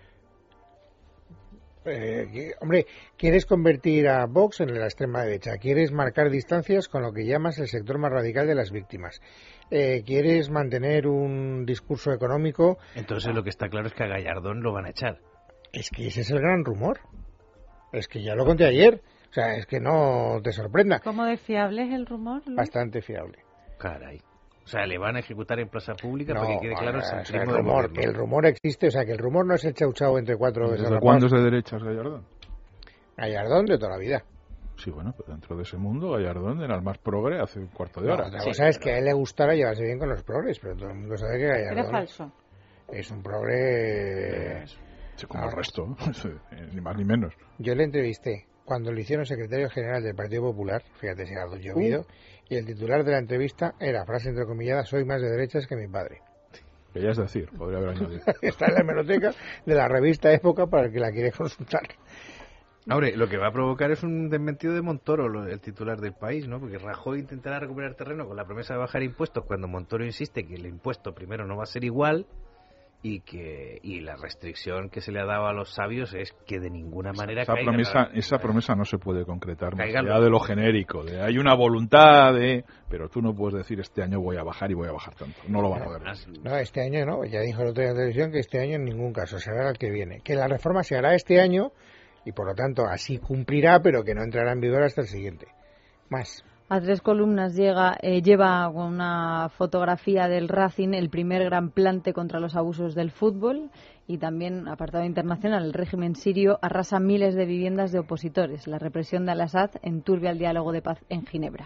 Hombre, quieres convertir a Vox en la extrema derecha, quieres marcar distancias con lo que llamas el sector más radical de las víctimas, quieres mantener un discurso económico. Entonces lo que está claro es que a Gallardón lo van a echar. Es que ese es el gran rumor. Es que ya lo conté ayer. O sea, es que no te sorprenda. ¿Cómo de fiable es el rumor, Luis? Bastante fiable. Caray. O sea, le van a ejecutar en plaza pública para que quede claro el rumor existe. O sea, que el rumor no es el chau entre cuatro desarrapados. ¿Desde cuándo es de derechas Gallardón? Gallardón de toda la vida. Sí, bueno, pues dentro de ese mundo Gallardón era el más progre hace un cuarto de hora. Otra cosa es que a él le gustara llevarse bien con los progres, pero todo el mundo sabe que Gallardón era falso. Es un progre... Sí, como el resto, ni más ni menos. Yo le entrevisté cuando le hicieron secretario general del Partido Popular, fíjate si ha llovido, y el titular de la entrevista era, frase entrecomillada: soy más de derechas que mi padre. Que ya es decir, podría haber añadido. Está en la hemeroteca de la revista Época para el que la quiere consultar. Ahora, lo que va a provocar es un desmentido de Montoro, el titular del País, ¿no? Porque Rajoy intentará recuperar terreno con la promesa de bajar impuestos cuando Montoro insiste que el impuesto primero no va a ser igual y la restricción que se le ha dado a los sabios es que de ninguna manera esa promesa no se puede concretar más allá de lo genérico, de hay una voluntad pero tú no puedes decir este año voy a bajar y voy a bajar tanto, no lo van a ver. No, este año no, ya dijo el otro día en televisión que este año en ningún caso, se hará el que viene, que la reforma se hará este año y por lo tanto así cumplirá, pero que no entrará en vigor hasta el siguiente. Más. A 3 columnas lleva una fotografía del Racing, el primer gran plante contra los abusos del fútbol, y también, apartado internacional, el régimen sirio arrasa miles de viviendas de opositores. La represión de Al-Assad enturbia el diálogo de paz en Ginebra.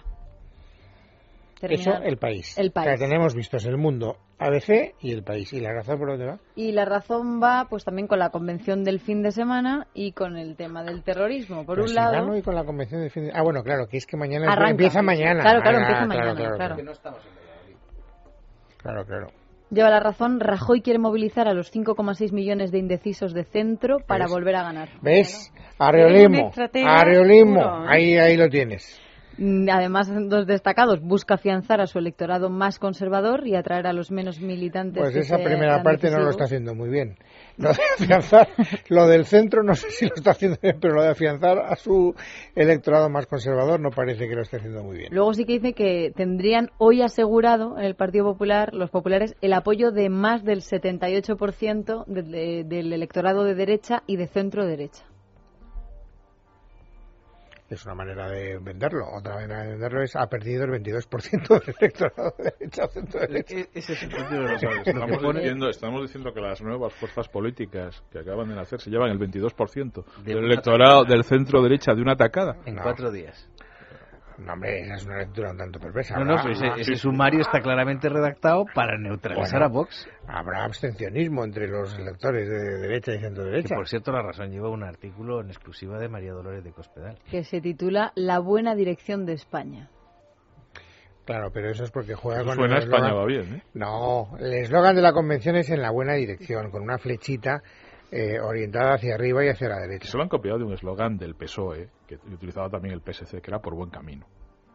Eso, El País. El País. Que tenemos vistos El Mundo, ABC y El País. ¿Y la razón por dónde va? Y la razón va pues también con la convención del fin de semana y con el tema del terrorismo. Por un lado... y con la convención del fin de... bueno, claro, que es que mañana empieza mañana. Claro, empieza mañana. Claro. No estamos en Valladolid. Claro. Lleva la razón. Rajoy quiere movilizar a los 5,6 millones de indecisos de centro para volver a ganar. ¿Ves? Arreolismo. Ahí lo tienes. Además, dos destacados: busca afianzar a su electorado más conservador y atraer a los menos militantes. Pues esa primera parte no lo está haciendo muy bien. Lo de afianzar, lo del centro no sé si lo está haciendo bien, pero lo de afianzar a su electorado más conservador no parece que lo esté haciendo muy bien. Luego sí que dice que tendrían hoy asegurado en el Partido Popular, los populares, el apoyo de más del 78% del electorado de derecha y de centro derecha. Es una manera de venderlo. Otra manera de venderlo es ha perdido el 22% del electorado de derecha o centro derecha. Ese es el sentido de estamos diciendo que las nuevas fuerzas políticas que acaban de nacer se llevan el 22% del electorado del centro derecha de una tacada. En 4 días. No, hombre, esa es una lectura un tanto perversa. No, ese sumario está claramente redactado para neutralizar a Vox. Habrá abstencionismo entre los electores de derecha y centro derecha. Que, por cierto, La Razón lleva un artículo en exclusiva de María Dolores de Cospedal. Que se titula La buena dirección de España. Claro, pero eso es porque juega eso con suena el eslogan. España va bien, ¿eh? No, el eslogan de la convención es en la buena dirección, con una flechita orientada hacia arriba y hacia la derecha. Se lo han copiado de un eslogan del PSOE, que utilizaba también el PSC, que era por buen camino.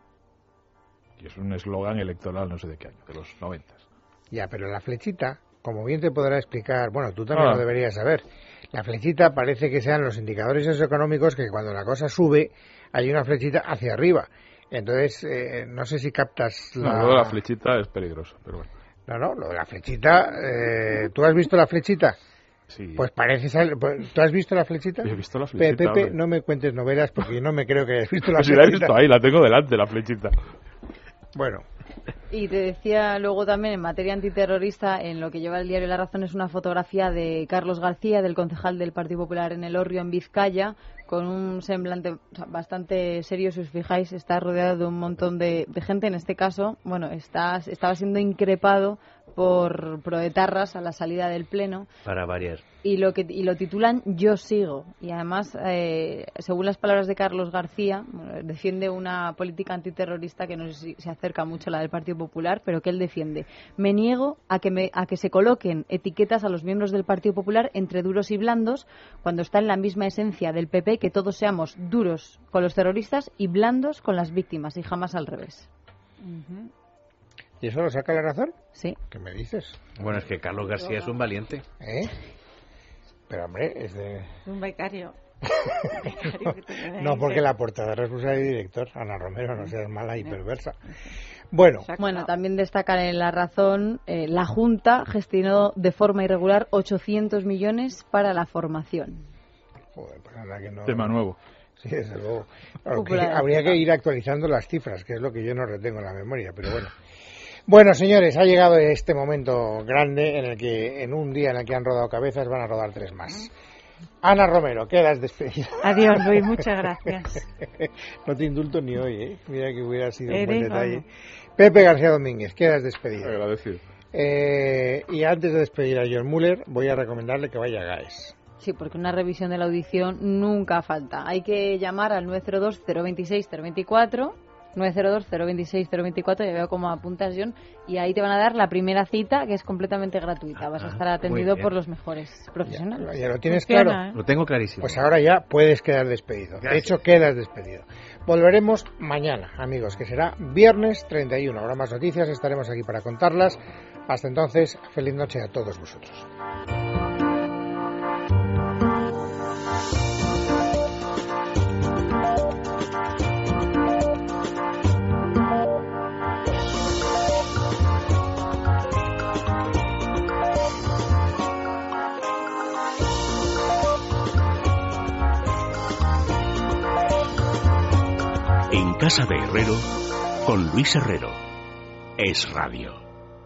Y es un eslogan electoral, no sé de qué año, de los 90. Ya, pero la flechita, como bien te podrá explicar, bueno, tú también lo deberías saber, la flechita parece que sean los indicadores socioeconómicos que cuando la cosa sube hay una flechita hacia arriba. Entonces, no sé si captas la... No, lo de la flechita es peligroso, pero bueno. No, lo de la flechita, ¿tú has visto la flechita? Sí. Pues parece... ¿Tú has visto la flechita? He visto la flechita. Pepe, no me cuentes novelas porque yo no me creo que hayas visto la pues flechita. Si la he visto ahí, la tengo delante, la flechita. Bueno. Y te decía luego también en materia antiterrorista, en lo que lleva el diario La Razón es una fotografía de Carlos García, del concejal del Partido Popular en Elorrio, en Vizcaya, con un semblante bastante serio. Si os fijáis, está rodeado de un montón de gente. En este caso, bueno, estaba siendo increpado por proetarras a la salida del Pleno. Para variar. Y lo titulan Yo sigo. Y además, según las palabras de Carlos García, defiende una política antiterrorista que no sé si se acerca mucho a la del Partido Popular, pero que él defiende. Me niego a que se coloquen etiquetas a los miembros del Partido Popular entre duros y blandos, cuando está en la misma esencia del PP que todos seamos duros con los terroristas y blandos con las víctimas, y jamás al revés. ¿Y eso lo saca La Razón? Sí. ¿Qué me dices? Bueno, es que Carlos García es un valiente. Pero, hombre, es de... Un becario. No, porque la portada es responsable del director, Ana Romero, no seas mala y perversa. Bueno, también destacan en La Razón, la Junta gestionó de forma irregular 800 millones para la formación. Joder, pues nada que no... Tema nuevo. Sí, desde luego. Claro, que habría que ir actualizando las cifras, que es lo que yo no retengo en la memoria, pero bueno. Bueno, señores, ha llegado este momento grande en el que, en un día en el que han rodado cabezas, van a rodar 3 más. Ana Romero, quedas despedida. Adiós, Luis, muchas gracias. No te indulto ni hoy, ¿eh? Mira que hubiera sido un buen detalle. Pepe García Domínguez, quedas despedido. Agradecido. Y antes de despedir a John Muller, voy a recomendarle que vaya a GAES. Sí, porque una revisión de la audición nunca falta. Hay que llamar al 902-026-024, 902-026-024, ya veo cómo apuntas, John, y ahí te van a dar la primera cita, que es completamente gratuita. Vas a estar atendido por los mejores profesionales. ¿Ya lo tienes claro? Lo tengo clarísimo. Pues ahora ya puedes quedar despedido. Gracias. De hecho, quedas despedido. Volveremos mañana, amigos, que será viernes 31. Habrá más noticias, estaremos aquí para contarlas. Hasta entonces, feliz noche a todos vosotros. En Casa de Herrero, con Luis Herrero. Es Radio.